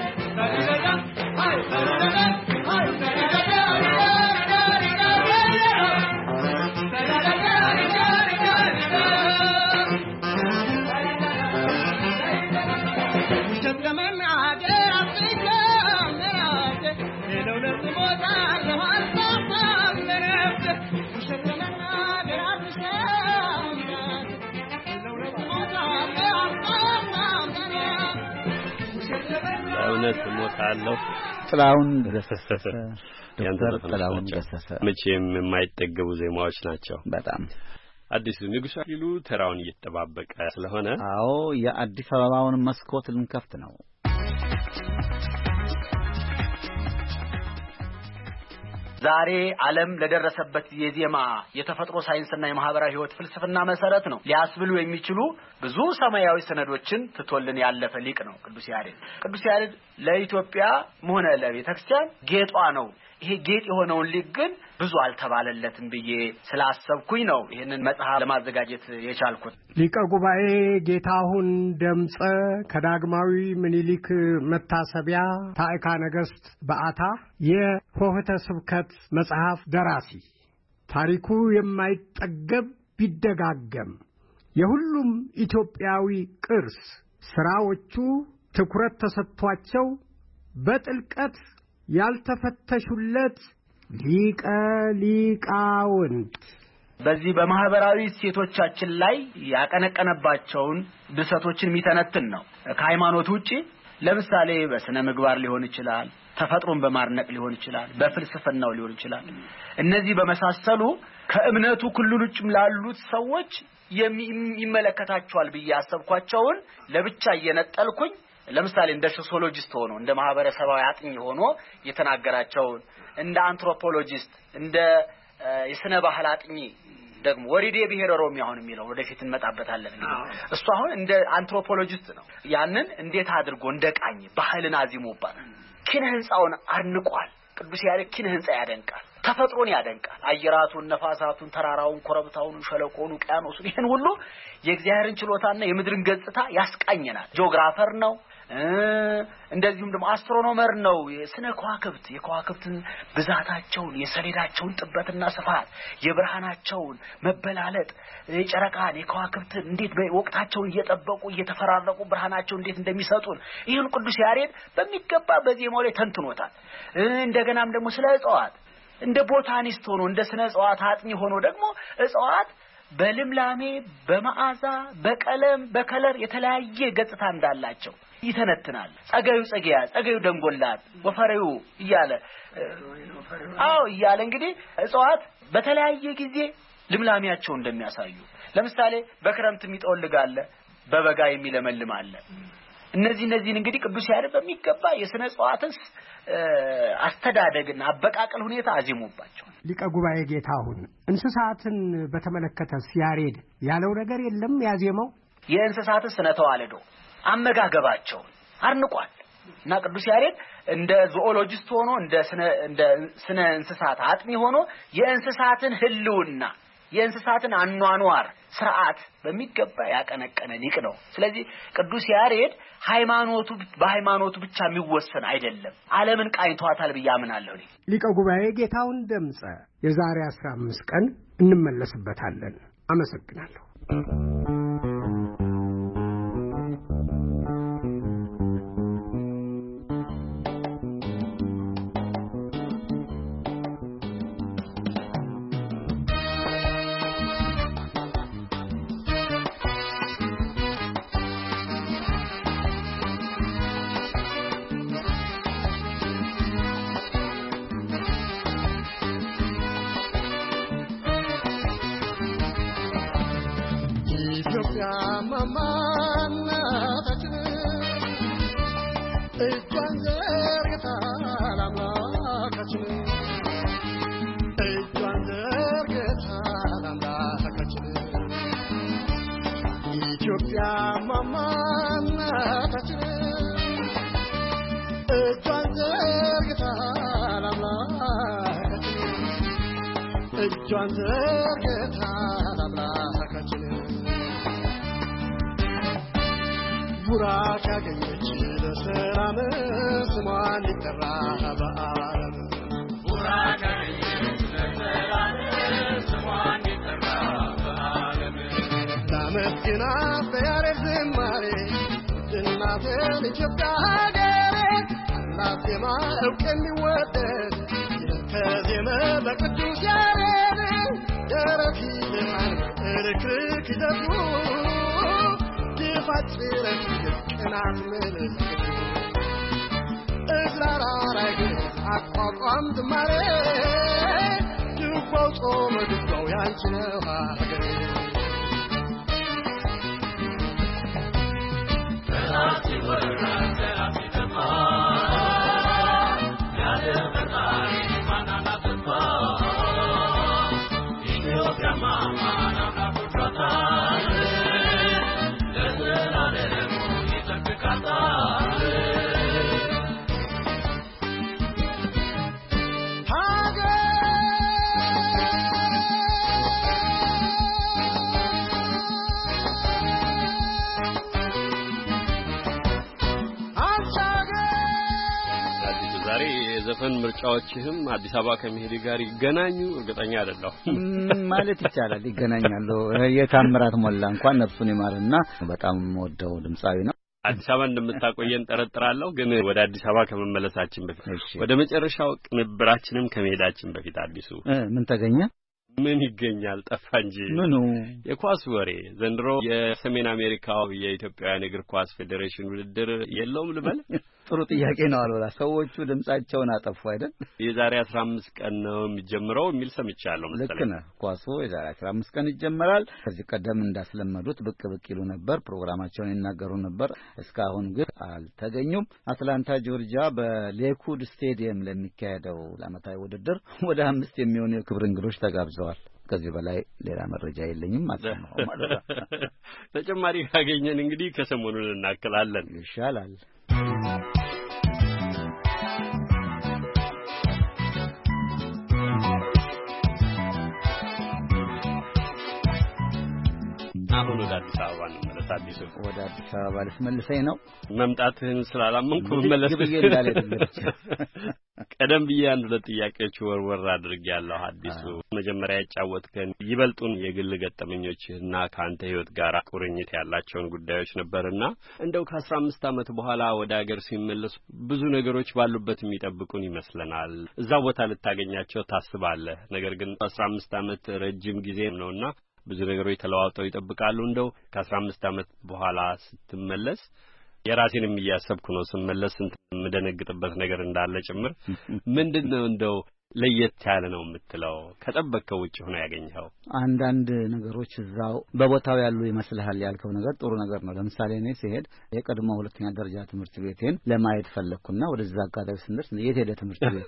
እውነት ሞታለሁ ጥላውን ገሰሰ ዶክተር ጥላውን ገሰሰ መቼም የማይጠገቡ ዜማዎች ናቸው በጣም አዲሱ ንጉስ ይሉ ተራውን እየተጠባበቀ ስለሆነ አዎ የአዲስ አበባውን መስኮት ልንከፍት ነው ዛሬ ዓለም ለደረሰበት የዜማ የተፈጥሮ ሳይንስና የማህበራዊ ህይወት ፍልስፍና መሰረት ነው ሊያስብሉ የሚችሉ ብዙ ሰማያዊ ሰነዶችን ትቶልን ያለፈ ሊቅ ነው ቅዱስ ያሬድ ለኢትዮጵያ ሆነ ለቤተክርስቲያን ጌጧ ነው ይሄ ጌጥ የሆነውን ሊቅ ግን ብዙ አልተባለለትም ብዬ ስላሰብኩኝ ነው ይሄንን መጽሐፍ ለማዘጋጀት የቻልኩት ሊቀ ጉባኤ ጌታሁን ደምጸ ከዳግማዊ ምኒልክ መታሰቢያ ታዕካ ነገሥት በአታ የሆህተ ስብከት መጽሐፍ ደራሲ ታሪኩ የማይጠገብ ቢደጋገም የሁሉም ኢትዮጵያዊ ቅርስ ስራዎቹ ትኩረት ተሰጥቷቸው በጥልቀት ያልተፈተሹለት ሊቀ ሊቃውንት በዚህ በማህበራዊ ሴቶቻችን ላይ ያቀነቀነባቸውን ድሰቶችን የሚተነትን ነው ከሃይማኖት ውጪ ለምሳሌ በስነ ምግባር ሊሆን ይችላል ተፈጥሮን በማርነቅ ሊሆን ይችላል በፍልስፍናው ሊሆን ይችላል እነዚህ በመሳሰሉ ከእምነቱ ክልል ውጭም ላሉት ሰዎች የሚመለከታቸዋል በያሰብኳቸውን ለብቻ እየነጠልኩኝ ለምሳሌ እንደ ሶሲዮሎጂስት ሆኖ እንደ ማህበረሰባዊ አጥኚ ሆኖ የተናገራቸው እንደ አንትሮፖሎጂስት እንደ የስነ ባህል አጥኚ ደግሞ ወሪዴ ብሔረ ሮም ያሁን የሚለው ወደፊት እንመጣበታለን እሱ አሁን እንደ አንትሮፖሎጂስት ነው ያንን እንዴት አድርጎ እንደቃኝ ባህልን አዚሞባል ኪነ ህንጻውን አርንቋል ቅዱስ ያሬድ ኪነ ህንጻ ያደንቃል ተፈጥሮን ያደንቃል አየራቱን ነፋሳቱን ተራራውን ኮረብታውን ሸለቆውን ውቅያኖሱን ይሄን ሁሉ የእግዚአብሔርን ችሎታና የምድርን ገጽታ ያስቃኘናል ጂኦግራፈር ነው እንደዚሁም ደግሞ አስትሮኖመር ነው የስነ ከዋክብት የከዋክብትን ብዛታቸውን የሰሌዳቸውን ጥበትና ስፋት የብርሃናቸውን መበላለጥ የጨረቃን የከዋክብትን እንዴት በወቅታቸውን እየጠበቁ እየተፈራረቁ ብርሃናቸው እንዴት እንደሚሰጡን ይሄን ቅዱስ ያሬድ በሚገባ በዜማው ላይ ተንትኖታል እንደገናም ደግሞ ስለ እጽዋት እንደ ቦታኒስት ሆኖ እንደ ስነ እጽዋት አጥኚ ሆኖ ደግሞ እጽዋት በልምላሜ በመዓዛ በቀለም በከለር የተለያየ ገጽታ እንዳላቸው ይተነትናል ጸጋዩ ደንጎላት ወፈሬው ይያለ እንግዲህ እጽዋት በተለያየ ጊዜ ልምላሜያቸው እንደሚያሳዩ ለምሳሌ በክረምት የሚጠወልጋለ በበጋ የሚለመልም አለ እነዚህን እንግዲህ ቅዱስ ያሬድ በሚገባ የስነ እጽዋትን አስተዳደግና አበቃቀል ሁኔታ አዚሙባቸው ሊቀ ጉባኤ ጌታሁን እንስሳትን በተመለከተ ያሬድ ያለው ነገር የለም ያዜመው የእንስሳትን ስነ ተዋልዶ አመጋገባቸው አርንቋል እና ቅዱስ ያሬድ እንደ ዞኦሎጂስት ሆኖ እንደ ስነ እንስሳት አጥኚ ሆኖ የእንስሳትን ህልውና የእንስሳትን አኗኗር ስርዓት በሚገባ ያቀነቀነ ሊቅ ነው ስለዚህ ቅዱስ ያሬድ በሃይማኖቱ ብቻ የሚወሰን አይደለም ዓለምን ቃኝቷታል በያምናለሁ ሊቀ ጉባኤ ጌታሁን ደምጸ የዛሬ 15 ቀን እንመለስበታለን አመሰግናለሁ Mama, ያማማናታችን እጇን ዘርግታ ለአምላካችን እጇን ዘርግታ ለአምላካችን ቡራክ ያገኘች ለሰላም ስሟን ይጠራ በዓለም ቡራክ ያገኘች ለሰላም ስሟን ይጠራ በዓለም ላመስግናት በያሬድ ዝማሬ እናትን ኢትዮጵያ ሀገሬ አላት ዜማ እውቅ የሚወደድ ከዜማ በቅዱስ ያሬድ ደረት ይልማል እርክርክ ይዘቱ ድፋጭረት ቅናት ምልክቱ እዝራራራይ አቋቋም ዝማሬ ድጓው ጾመ ድጓው ያንቺ ነው ሀገሬ ዘፈን ምርጫዎችህም አዲስ አበባ ከመሄድ ጋር ይገናኙ እርግጠኛ አይደለሁም ማለት ይቻላል ይገናኛሉ የታምራት ሞላ እንኳን ነፍሱን ይማርና በጣም ወደው ድምጻዊ ነው አዲስ አበባ እንደምታቆየን ጠረጥራለሁ ግን ወደ አዲስ አበባ ከመመለሳችን በፊት ወደ መጨረሻው ቅንብራችንም ከመሄዳችን በፊት አዲሱ ምን ተገኘ ምን ይገኛል ጠፋ እንጂ ምኑ የኳስ ወሬ ዘንድሮ የሰሜን አሜሪካው የኢትዮጵያውያን እግር ኳስ ፌዴሬሽን ውድድር የለውም ልበል ጥሩ ጥያቄ ነው አልወላ ሰዎቹ ድምጻቸውን አጠፉ አይደል የዛሬ 15 ቀን ነው የሚጀምረው የሚል ሰምቻለሁ መሰለኝ ልክ ነህ ኳሱ የዛሬ 15 ቀን ይጀምራል ከዚህ ቀደም እንዳስለመዱት ብቅ ይሉ ነበር ፕሮግራማቸውን ይናገሩ ነበር እስካሁን ግን አልተገኙም አትላንታ ጆርጂያ በሌኩድ ስቴዲየም ለሚካሄደው ለዓመታዊ ውድድር ወደ 5 የሚሆኑ የክብር እንግዶች ተጋብዘዋል ከዚህ በላይ ሌላ መረጃ የለኝም ማለት ነው ተጨማሪ ካገኘን እንግዲህ ከሰሞኑን እናከላለን ይሻላል አሁን ወደ አዲስ አበባ ነው ማለት አዲሱ ወደ አዲስ አበባ ልትመልሰኝ ነው መምጣትህን ስላላመንኩ መለስ ቀደም ብዬ አንድ ሁለት ጥያቄዎች ወርወር አድርጌያለሁ አዲሱ መጀመሪያ ያጫወትከን ይበልጡን የግል ገጠመኞችና ካንተ ህይወት ጋር ቁርኝት ያላቸውን ጉዳዮች ነበርና እንደው ከ15 ዓመት በኋላ ወደ ሀገር ሲመለሱ ብዙ ነገሮች ባሉበት የሚጠብቁን ይመስለናል እዛ ቦታ ልታገኛቸው ታስባለህ ነገር ግን 15 ዓመት ረጅም ጊዜ ነውና ብዙ ነገሮች ተለዋውጠው ይጠብቃሉ እንደው ከ15 ዓመት በኋላ ስትመለስ የራሴንም እያሰብኩ ነው ስመለስ እንደነግጥበት ነገር እንዳለ ጭምር ምንድነው እንደው ለየት ያለ ነው የምትለው ከጠበቀው ውጭ ሆነ ያገኘው አንዳንድ ነገሮች እዛው በቦታው ያሉ ይመስልሃል ያልከው ነገር ጥሩ ነገር ነው ለምሳሌ እኔ ሲሄድ የቀድሞ ሁለተኛ ደረጃ ትምህርት ቤቴን ለማየት ፈለኩና ወደዛ አካባቢ ስንደርስ የት ሄደ ትምህርት ቤት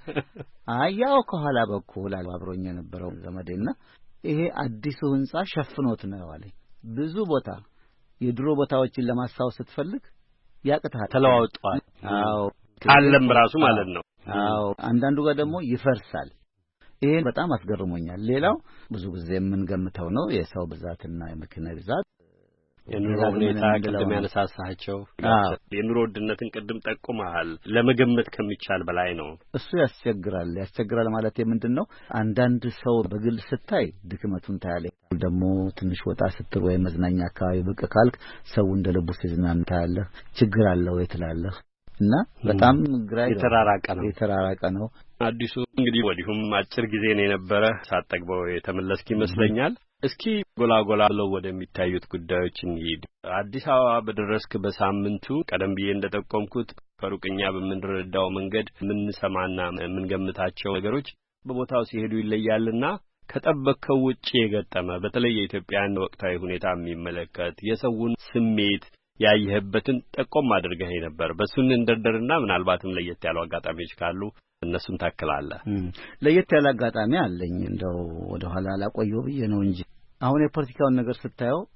አያው ከኋላ በኩል አብሮኝ የነበረው ዘመዴና ይሄ አዲሱ ህንጻ ሸፍኖት ነው አለኝ ብዙ ቦታ የድሮ ቦታዎችን ለማስታወስ ስትፈልግ ያቅታል ተለዋውጧል አዎ ካለም ራሱ ማለት ነው አዎ አንዳንዱ ጋር ደግሞ ይፈርሳል ይሄ በጣም አስገርሞኛል ሌላው ብዙ ጊዜ የምንገምተው ነው የሰው ብዛትና የመኪና ብዛት የኑሮ ሁኔታ ቅድም ያነሳሳቸው የኑሮ ውድነትን ቅድም ጠቁመሃል ለመገመት ከሚቻል በላይ ነው እሱ ያስቸግራል ማለት ምንድነው አንዳንድ ሰው በግል ስታይ ድክመቱን ታያለህ ደግሞ ትንሽ ወጣ ስትል ወይ መዝናኛ አካባቢ ብቅ ካልክ ሰው እንደልቡ ሲዝናና ታያለህ ችግር አለው የትላለህ እና በጣም ግራ የተራራቀ ነው አዲሱ እንግዲህ ወዲሁም አጭር ጊዜ ነው የነበረ ሳትጠግበው የተመለስክ ይመስለኛል እስኪ ጎላጎላ ብለው ወደሚታዩት ጉዳዮች እንሂድ አዲስ አበባ በደረስክ በሳምንቱ ቀደም ብዬ እንደጠቆምኩት ፈሩቅኛ በመንረዳው መንገድ ምን ሰማና ምን ገምታቸው ነገሮች በቦታው ሲሄዱ ይለያልና ከጠበቀው ውጪ የገጠመ በተለይ የኢትዮጵያን ወቅታዊ ሁኔታ የሚመለከት የሰውን ስሜት ያየህበትን ጠቆም አድርገህ ነበር በሱን እንደርደርና ምናልባትም ለየት ያሉ አጋጣሚዎች ካሉ እነሱን ታከላለህ ለየት ያለ አጋጣሚ አለኝ እንደው ወደ ኋላ አላቆየው ብዬ ነው እንጂ አሁን የፖለቲካውን ነገር ስታየው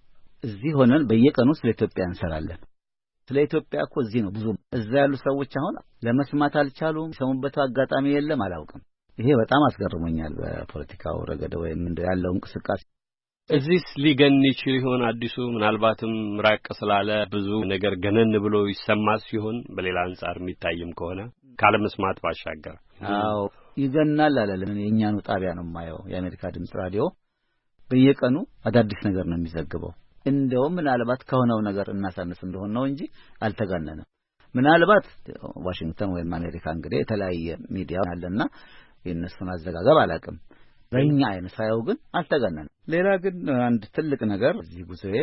እዚህ ሆነን በየቀኑ ስለ ኢትዮጵያ እንሰራለን። ስለ ኢትዮጵያ እኮ እዚህ ነው ብዙ እዛ ያሉ ሰዎች አሁን ለመስማት አልቻሉም። ሰሙበት አጋጣሚ የለም አላውቅም። ይሄ በጣም አስገርሞኛል። በፖለቲካው ረገድ ወይም እንደ ያለው እንቅስቃሴ እዚህስ ሊገን ይችል ይሆን? አዲሱ ምናልባትም ራቅ ስላለ ብዙ ነገር ገነን ብሎ ይሰማ ሲሆን በሌላ አንጻር የሚታይም ከሆነ ካለመስማት ባሻገር አዎ ይገናል አላለም። የኛኑ ጣቢያ ነው የማየው የአሜሪካ ድምጽ ራዲዮ በየቀኑ አዳዲስ ነገር ነው የሚዘግበው። እንደውም ምናልባት ከሆነው ነገር እናሳነስ እንደሆነ ነው እንጂ አልተጋነነም። ምናልባት ዋሽንግተን ወይም አሜሪካ እንግዲህ የተለያየ ሚዲያ አለና የነሱን አዘጋገብ አላውቅም። በእኛ አይን ሳይው ግን አልተጋነነም። ሌላ ግን አንድ ትልቅ ነገር እዚህ ጉዞዬ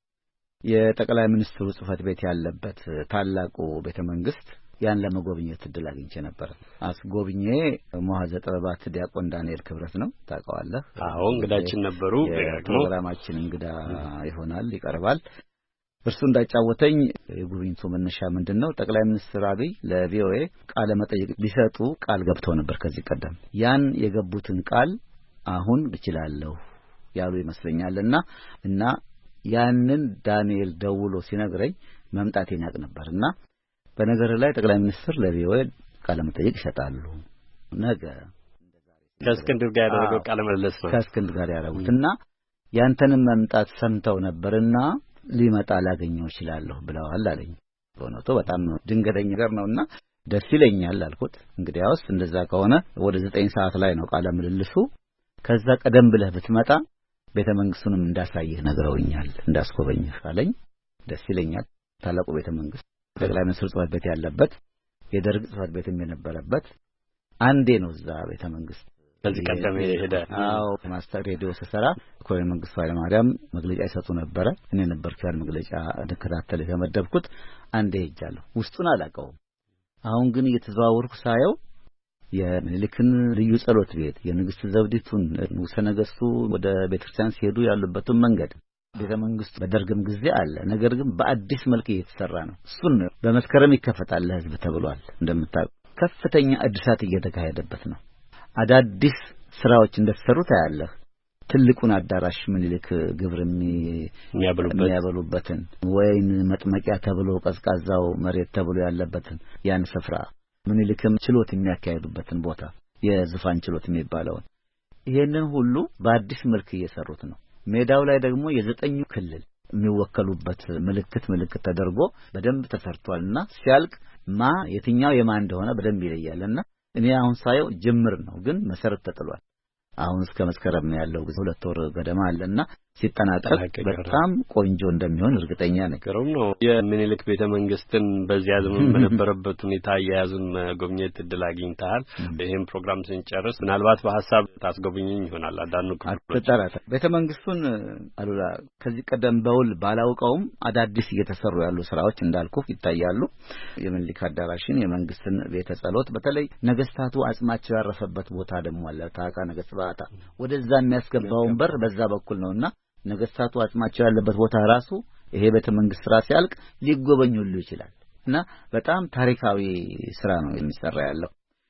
የጠቅላይ ሚኒስትሩ ጽህፈት ቤት ያለበት ታላቁ ቤተ መንግስት ያን ለመጎብኘት እድል አግኝቼ ነበር። አስጎብኜ መዋዘ ጥበባት ዲያቆን ዳንኤል ክብረት ነው ታውቀዋለህ? አዎ እንግዳችን ነበሩ። ፕሮግራማችን እንግዳ ይሆናል ይቀርባል። እርሱ እንዳጫወተኝ የጉብኝቱ መነሻ ምንድነው? ጠቅላይ ሚኒስትር አብይ ለቪኦኤ ቃለ መጠይቅ ሊሰጡ ቃል ገብተው ነበር ከዚህ ቀደም። ያን የገቡትን ቃል አሁን እችላለሁ ያሉ ይመስለኛልና እና ያንን ዳንኤል ደውሎ ሲነግረኝ መምጣቴን ያውቅ ነበርና በነገር ላይ ጠቅላይ ሚኒስትር ለቪኦኤ ቃለ መጠይቅ ይሰጣሉ ነገ ከእስክንድር ጋር ያደረገው ቃለ መለስ ነው። ከእስክንድር ጋር ያደረጉትና ያንተንም መምጣት ሰምተው ነበርና ሊመጣ ላገኘው ይችላልሁ ብለዋል አለኝ። በእውነቱ በጣም ድንገተኛ ነገር ነውና ደስ ይለኛል አልኩት። እንግዲያውስ እንደዛ ከሆነ ወደ 9 ሰዓት ላይ ነው ቃለ ምልልሱ። ከዛ ቀደም ብለህ ብትመጣ ቤተ መንግስቱንም እንዳሳየህ ነግረውኛል እንዳስጎበኝህ አለኝ። ደስ ይለኛል። ታላቁ ቤተ መንግስት ጠቅላይ ሚኒስትር ጽህፈት ቤት ያለበት የደርግ ጽህፈት ቤትም የነበረበት አንዴ ነው እዛ ቤተ መንግስት ከዚህ ቀደም ሄደ። አዎ ማስተር ሬዲዮ ሰሰራ ኮሎኔል መንግስቱ ኃይለማርያም መግለጫ ይሰጡ ነበር። እኔ ነበርኩ ያን መግለጫ እንድከታተል የተመደብኩት። አንዴ ሄጃለሁ። ውስጡን አላውቀውም። አሁን ግን እየተዘዋወርኩ ሳየው የምኒልክን ልዩ ጸሎት ቤት የንግስት ዘውዲቱን ንጉሠ ነገሥቱ ወደ ቤተክርስቲያን ሲሄዱ ያሉበትን መንገድ ቤተ መንግስቱ በደርግም ጊዜ አለ። ነገር ግን በአዲስ መልክ እየተሰራ ነው። እሱን በመስከረም ይከፈታል ለህዝብ ተብሏል። እንደምታውቁ ከፍተኛ እድሳት እየተካሄደበት ነው። አዳዲስ ስራዎች እንደተሰሩ ታያለህ። ትልቁን አዳራሽ ምኒልክ ግብር የሚያበሉበትን ወይን መጥመቂያ ተብሎ ቀዝቃዛው መሬት ተብሎ ያለበትን ያን ስፍራ ምኒልክም ችሎት የሚያካሂዱበትን ቦታ የዙፋን ችሎት የሚባለውን ይሄንን ሁሉ በአዲስ መልክ እየሰሩት ነው። ሜዳው ላይ ደግሞ የ9 ክልል የሚወከሉበት ምልክት ተደርጎ በደንብ ተሰርቷልና ሲያልቅ የትኛው የማን እንደሆነ በደንብ ይለያልና እኔ አሁን ሳየው ጅምር ነው ግን መሰረት ተጥሏል። አሁን እስከ መስከረም ያለው 2 ወር ገደማ አለና ሲጠናቀቅ በጣም ቆንጆ እንደሚሆን እርግጠኛ ነኝ። ግሩም ነው። የምኒልክ ቤተ መንግስትን በዚያ ዘመን በነበረበት ሁኔታ ያያዙን ጎብኘት እድል አግኝተሃል። ይሄን ፕሮግራም ስንጨርስ ምናልባት በሐሳብ ታስጎብኝኝ ይሆናል። አዳኑ ከተጠራታ ቤተ መንግስቱን አሉላ ከዚህ ቀደም በውል ባላውቀውም አዳዲስ እየተሰሩ ያሉ ስራዎች እንዳልኩ ይታያሉ። የምኒልክ አዳራሽን የመንግስትን ቤተ ጸሎት በተለይ ነገስታቱ አጽማቸው ያረፈበት ቦታ ደግሞ አለ። ታካ ነገስት ባታ ወደዛ የሚያስገባው በር በዛ በኩል ነውና ነገስታቱ አጽማቸው ያለበት ቦታ ራሱ ይሄ ቤተ መንግስት ስራ ሲያልቅ ሊጎበኙሉ ይችላል እና በጣም ታሪካዊ ስራ ነው የሚሰራ ያለው።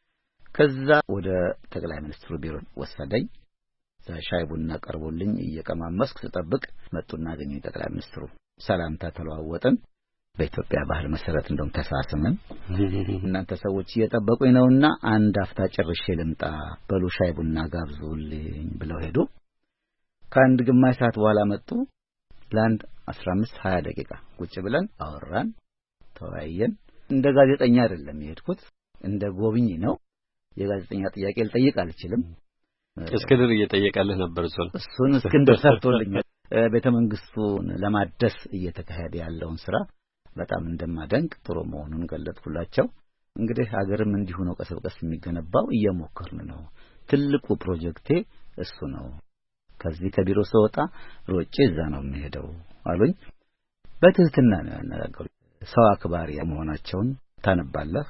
ከዛ ወደ ጠቅላይ ሚኒስትሩ ቢሮ ወሰደኝ። ሻይ ቡና ቀርቦልኝ እየቀማመስኩ ተጠብቅ መጡና አገኘኝ ጠቅላይ ሚኒስትሩ። ሰላምታ ተለዋወጥን። በኢትዮጵያ ባህል መሰረት እንደውም ተሳስመን እናንተ ሰዎች እየጠበቁኝ ነውና አንድ አፍታ ጨርሼ ልምጣ በሉ ሻይ ቡና ጋብዙልኝ ብለው ሄዱ። ከአንድ ግማሽ ሰዓት በኋላ መጡ። ለአንድ 15-20 ደቂቃ ቁጭ ብለን አወራን፣ ተወያየን። እንደ ጋዜጠኛ አይደለም የሄድኩት እንደ ጎብኚ ነው። የጋዜጠኛ ጥያቄ ልጠይቅ አልችልም። እስክንድር እየጠየቀልህ ነበር። እሱን እስክንድር ሰርቶልኛል። ቤተ መንግስቱን ለማደስ እየተካሄደ ያለውን ስራ በጣም እንደማደንቅ ጥሩ መሆኑን ገለጥኩላቸው። እንግዲህ ሀገርም እንዲሁ ነው ቀስ በቀስ የሚገነባው፣ እየሞከርን ነው። ትልቁ ፕሮጀክቴ እሱ ነው። ከዚህ ከቢሮ ስወጣ ሮጬ እዛ ነው የምሄደው አሉኝ። በትህትና ነው ያነጋገሩኝ። ሰው አክባሪ መሆናቸውን ታነባለህ።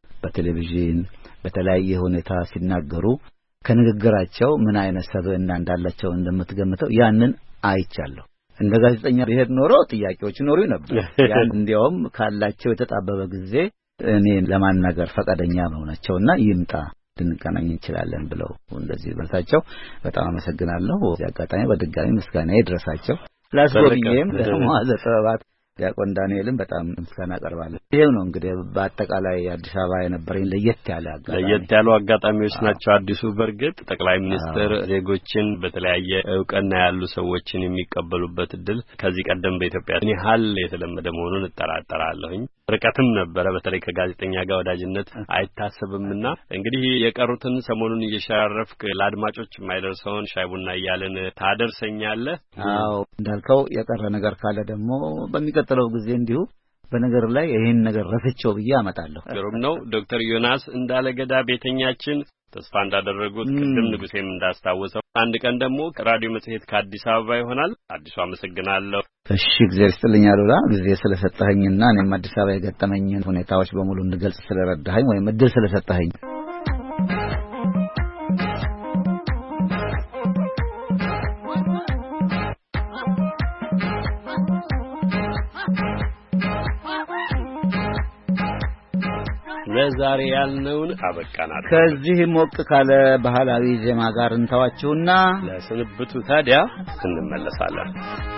በቴሌቪዥን በተለያየ ሁኔታ ሲናገሩ ከንግግራቸው ምን አይነት ሰብዕና እንዳላቸው እንደምትገምተው ያንን አይቻለሁ። እንደ ጋዜጠኛ ቢሄድ ኖሮ ጥያቄዎች ኖሩ ነበር። ያን እንዲያውም ካላቸው የተጣበበ ጊዜ እኔ ለማናገር ፈቃደኛ መሆናቸውና ይምጣ ልንገናኝ እንችላለን ብለው እንደዚህ በልታቸው በጣም አመሰግናለሁ። በዚህ አጋጣሚ በድጋሚ ምስጋና ይድረሳቸው። ላስጎብኝም ለመዋዘ ጥበባት ዲያቆን ዳንኤልም በጣም ምስጋና አቀርባለሁ። ይሄው ነው እንግዲህ በአጠቃላይ አዲስ አበባ የነበረኝ ለየት ያሉ አጋጣሚዎች ናቸው። አዲሱ በርግጥ ጠቅላይ ሚኒስትር ዜጎችን በተለያየ ዕውቅና ያሉ ሰዎችን የሚቀበሉበት እድል ከዚህ ቀደም በኢትዮጵያ ምን ያህል የተለመደ መሆኑን እጠራጠራለሁኝ። ርቀትም ነበረ፣ በተለይ ከጋዜጠኛ ጋር ወዳጅነት አይታሰብምና እንግዲህ የቀሩትን ሰሞኑን እየሸራረፍክ ለአድማጮች የማይደርሰውን ሻይ ቡና እያልን ታደርሰኛለህ። አዎ እንዳልከው የቀረ ነገር ካለ ደግሞ በሚቀጥለው ጊዜ እንዲሁ በነገር ላይ ይሄን ነገር ረፍቼው ብዬ አመጣለሁ። ግሩም ነው። ዶክተር ዮናስ እንዳለገዳ ቤተኛችን ተስፋ እንዳደረጉት ቅድም ንጉሴም እንዳስታወሰው አንድ ቀን ደግሞ ራዲዮ መጽሔት ከአዲስ አበባ ይሆናል። አዲሱ አመሰግናለሁ። እሺ እግዚአብሔር ይስጥልኝ አሉላ፣ ጊዜ ስለሰጠኸኝና እኔም አዲስ አበባ የገጠመኝን ሁኔታዎች በሙሉ እንድገልጽ ስለረዳኸኝ ወይም እድል ስለሰጠኸኝ ለዛሬ ያልነውን አበቃናል። ከዚህ ሞቅ ካለ ባህላዊ ዜማ ጋር እንተዋችሁና ለስንብቱ ታዲያ እንመለሳለን።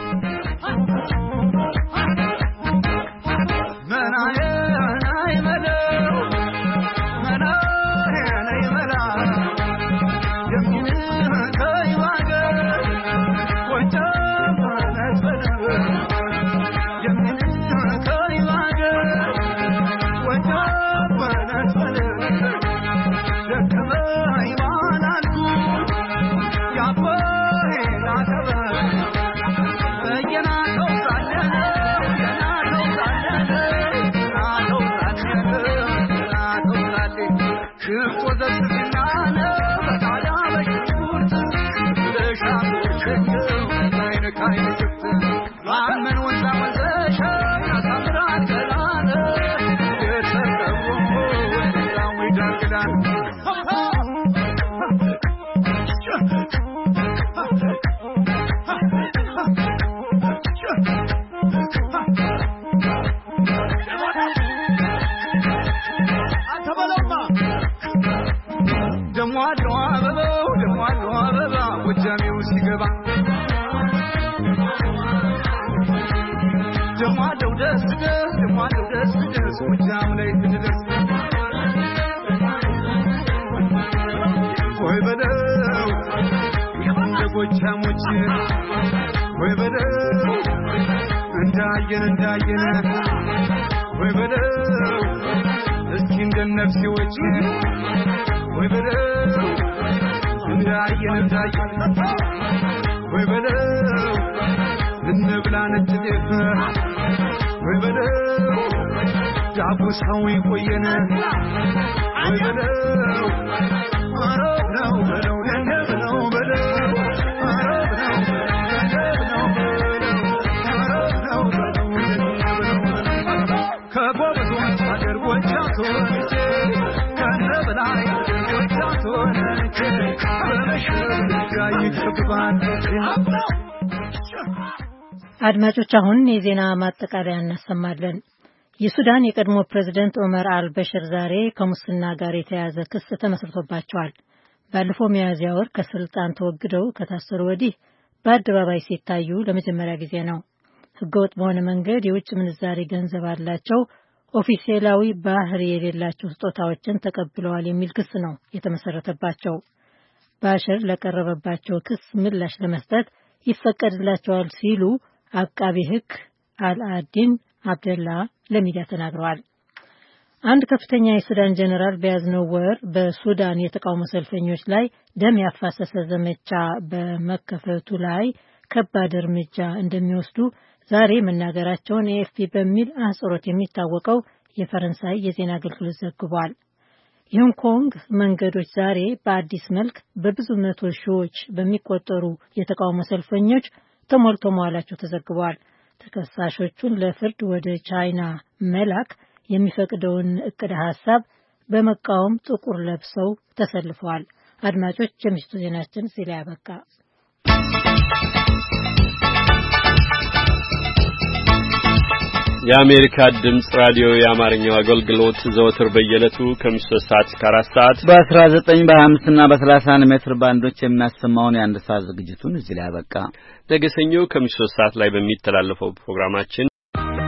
አድማጮች አሁን የዜና ማጠቃለያ እናሰማለን። የሱዳን የቀድሞ ፕሬዝዳንት ዑመር አልበሽር ዛሬ ከሙስና ጋር የተያያዘ ክስ ተመስርቶባቸዋል። ባለፈው ሚያዝያ ወር ከስልጣን ተወግደው ከታሰሩ ወዲህ በአደባባይ ሲታዩ ለመጀመሪያ ጊዜ ነው። ህገወጥ በሆነ መንገድ የውጭ ምንዛሪ ገንዘብ አላቸው፣ ኦፊሴላዊ ባህሪ የሌላቸው ስጦታዎችን ተቀብለዋል የሚል ክስ ነው የተመሰረተባቸው። ባሽር ለቀረበባቸው ክስ ምላሽ ለመስጠት ይፈቀድላቸዋል ሲሉ አቃቢ ህግ አልአዲን አብደላ ለሚዲያ ተናግረዋል። አንድ ከፍተኛ የሱዳን ጀነራል በያዝነው ወር በሱዳን የተቃውሞ ሰልፈኞች ላይ ደም ያፋሰሰ ዘመቻ በመከፈቱ ላይ ከባድ እርምጃ እንደሚወስዱ ዛሬ መናገራቸውን ኤኤፍፒ በሚል አህጽሮት የሚታወቀው የፈረንሳይ የዜና አገልግሎት ዘግቧል። የሆንግ ኮንግ መንገዶች ዛሬ በአዲስ መልክ በብዙ መቶ ሺዎች በሚቆጠሩ የተቃውሞ ሰልፈኞች ተሞልቶ መዋላቸው ተዘግቧል። ተከሳሾቹን ለፍርድ ወደ ቻይና መላክ የሚፈቅደውን እቅድ ሐሳብ በመቃወም ጥቁር ለብሰው ተሰልፈዋል። አድማጮች፣ የምሽቱ ዜናችን እዚህ ላይ አበቃ። የአሜሪካ ድምጽ ራዲዮ የአማርኛው አገልግሎት ዘወትር በየዕለቱ ከምሽቱ 3 ሰዓት እስከ 4 ሰዓት በ19 በ25 እና በ31 ሜትር ባንዶች የሚያሰማውን የአንድ ሰዓት ዝግጅቱን እዚህ ላይ አበቃ። ነገ ሰኞ ከምሽቱ 3 ሰዓት ላይ በሚተላለፈው ፕሮግራማችን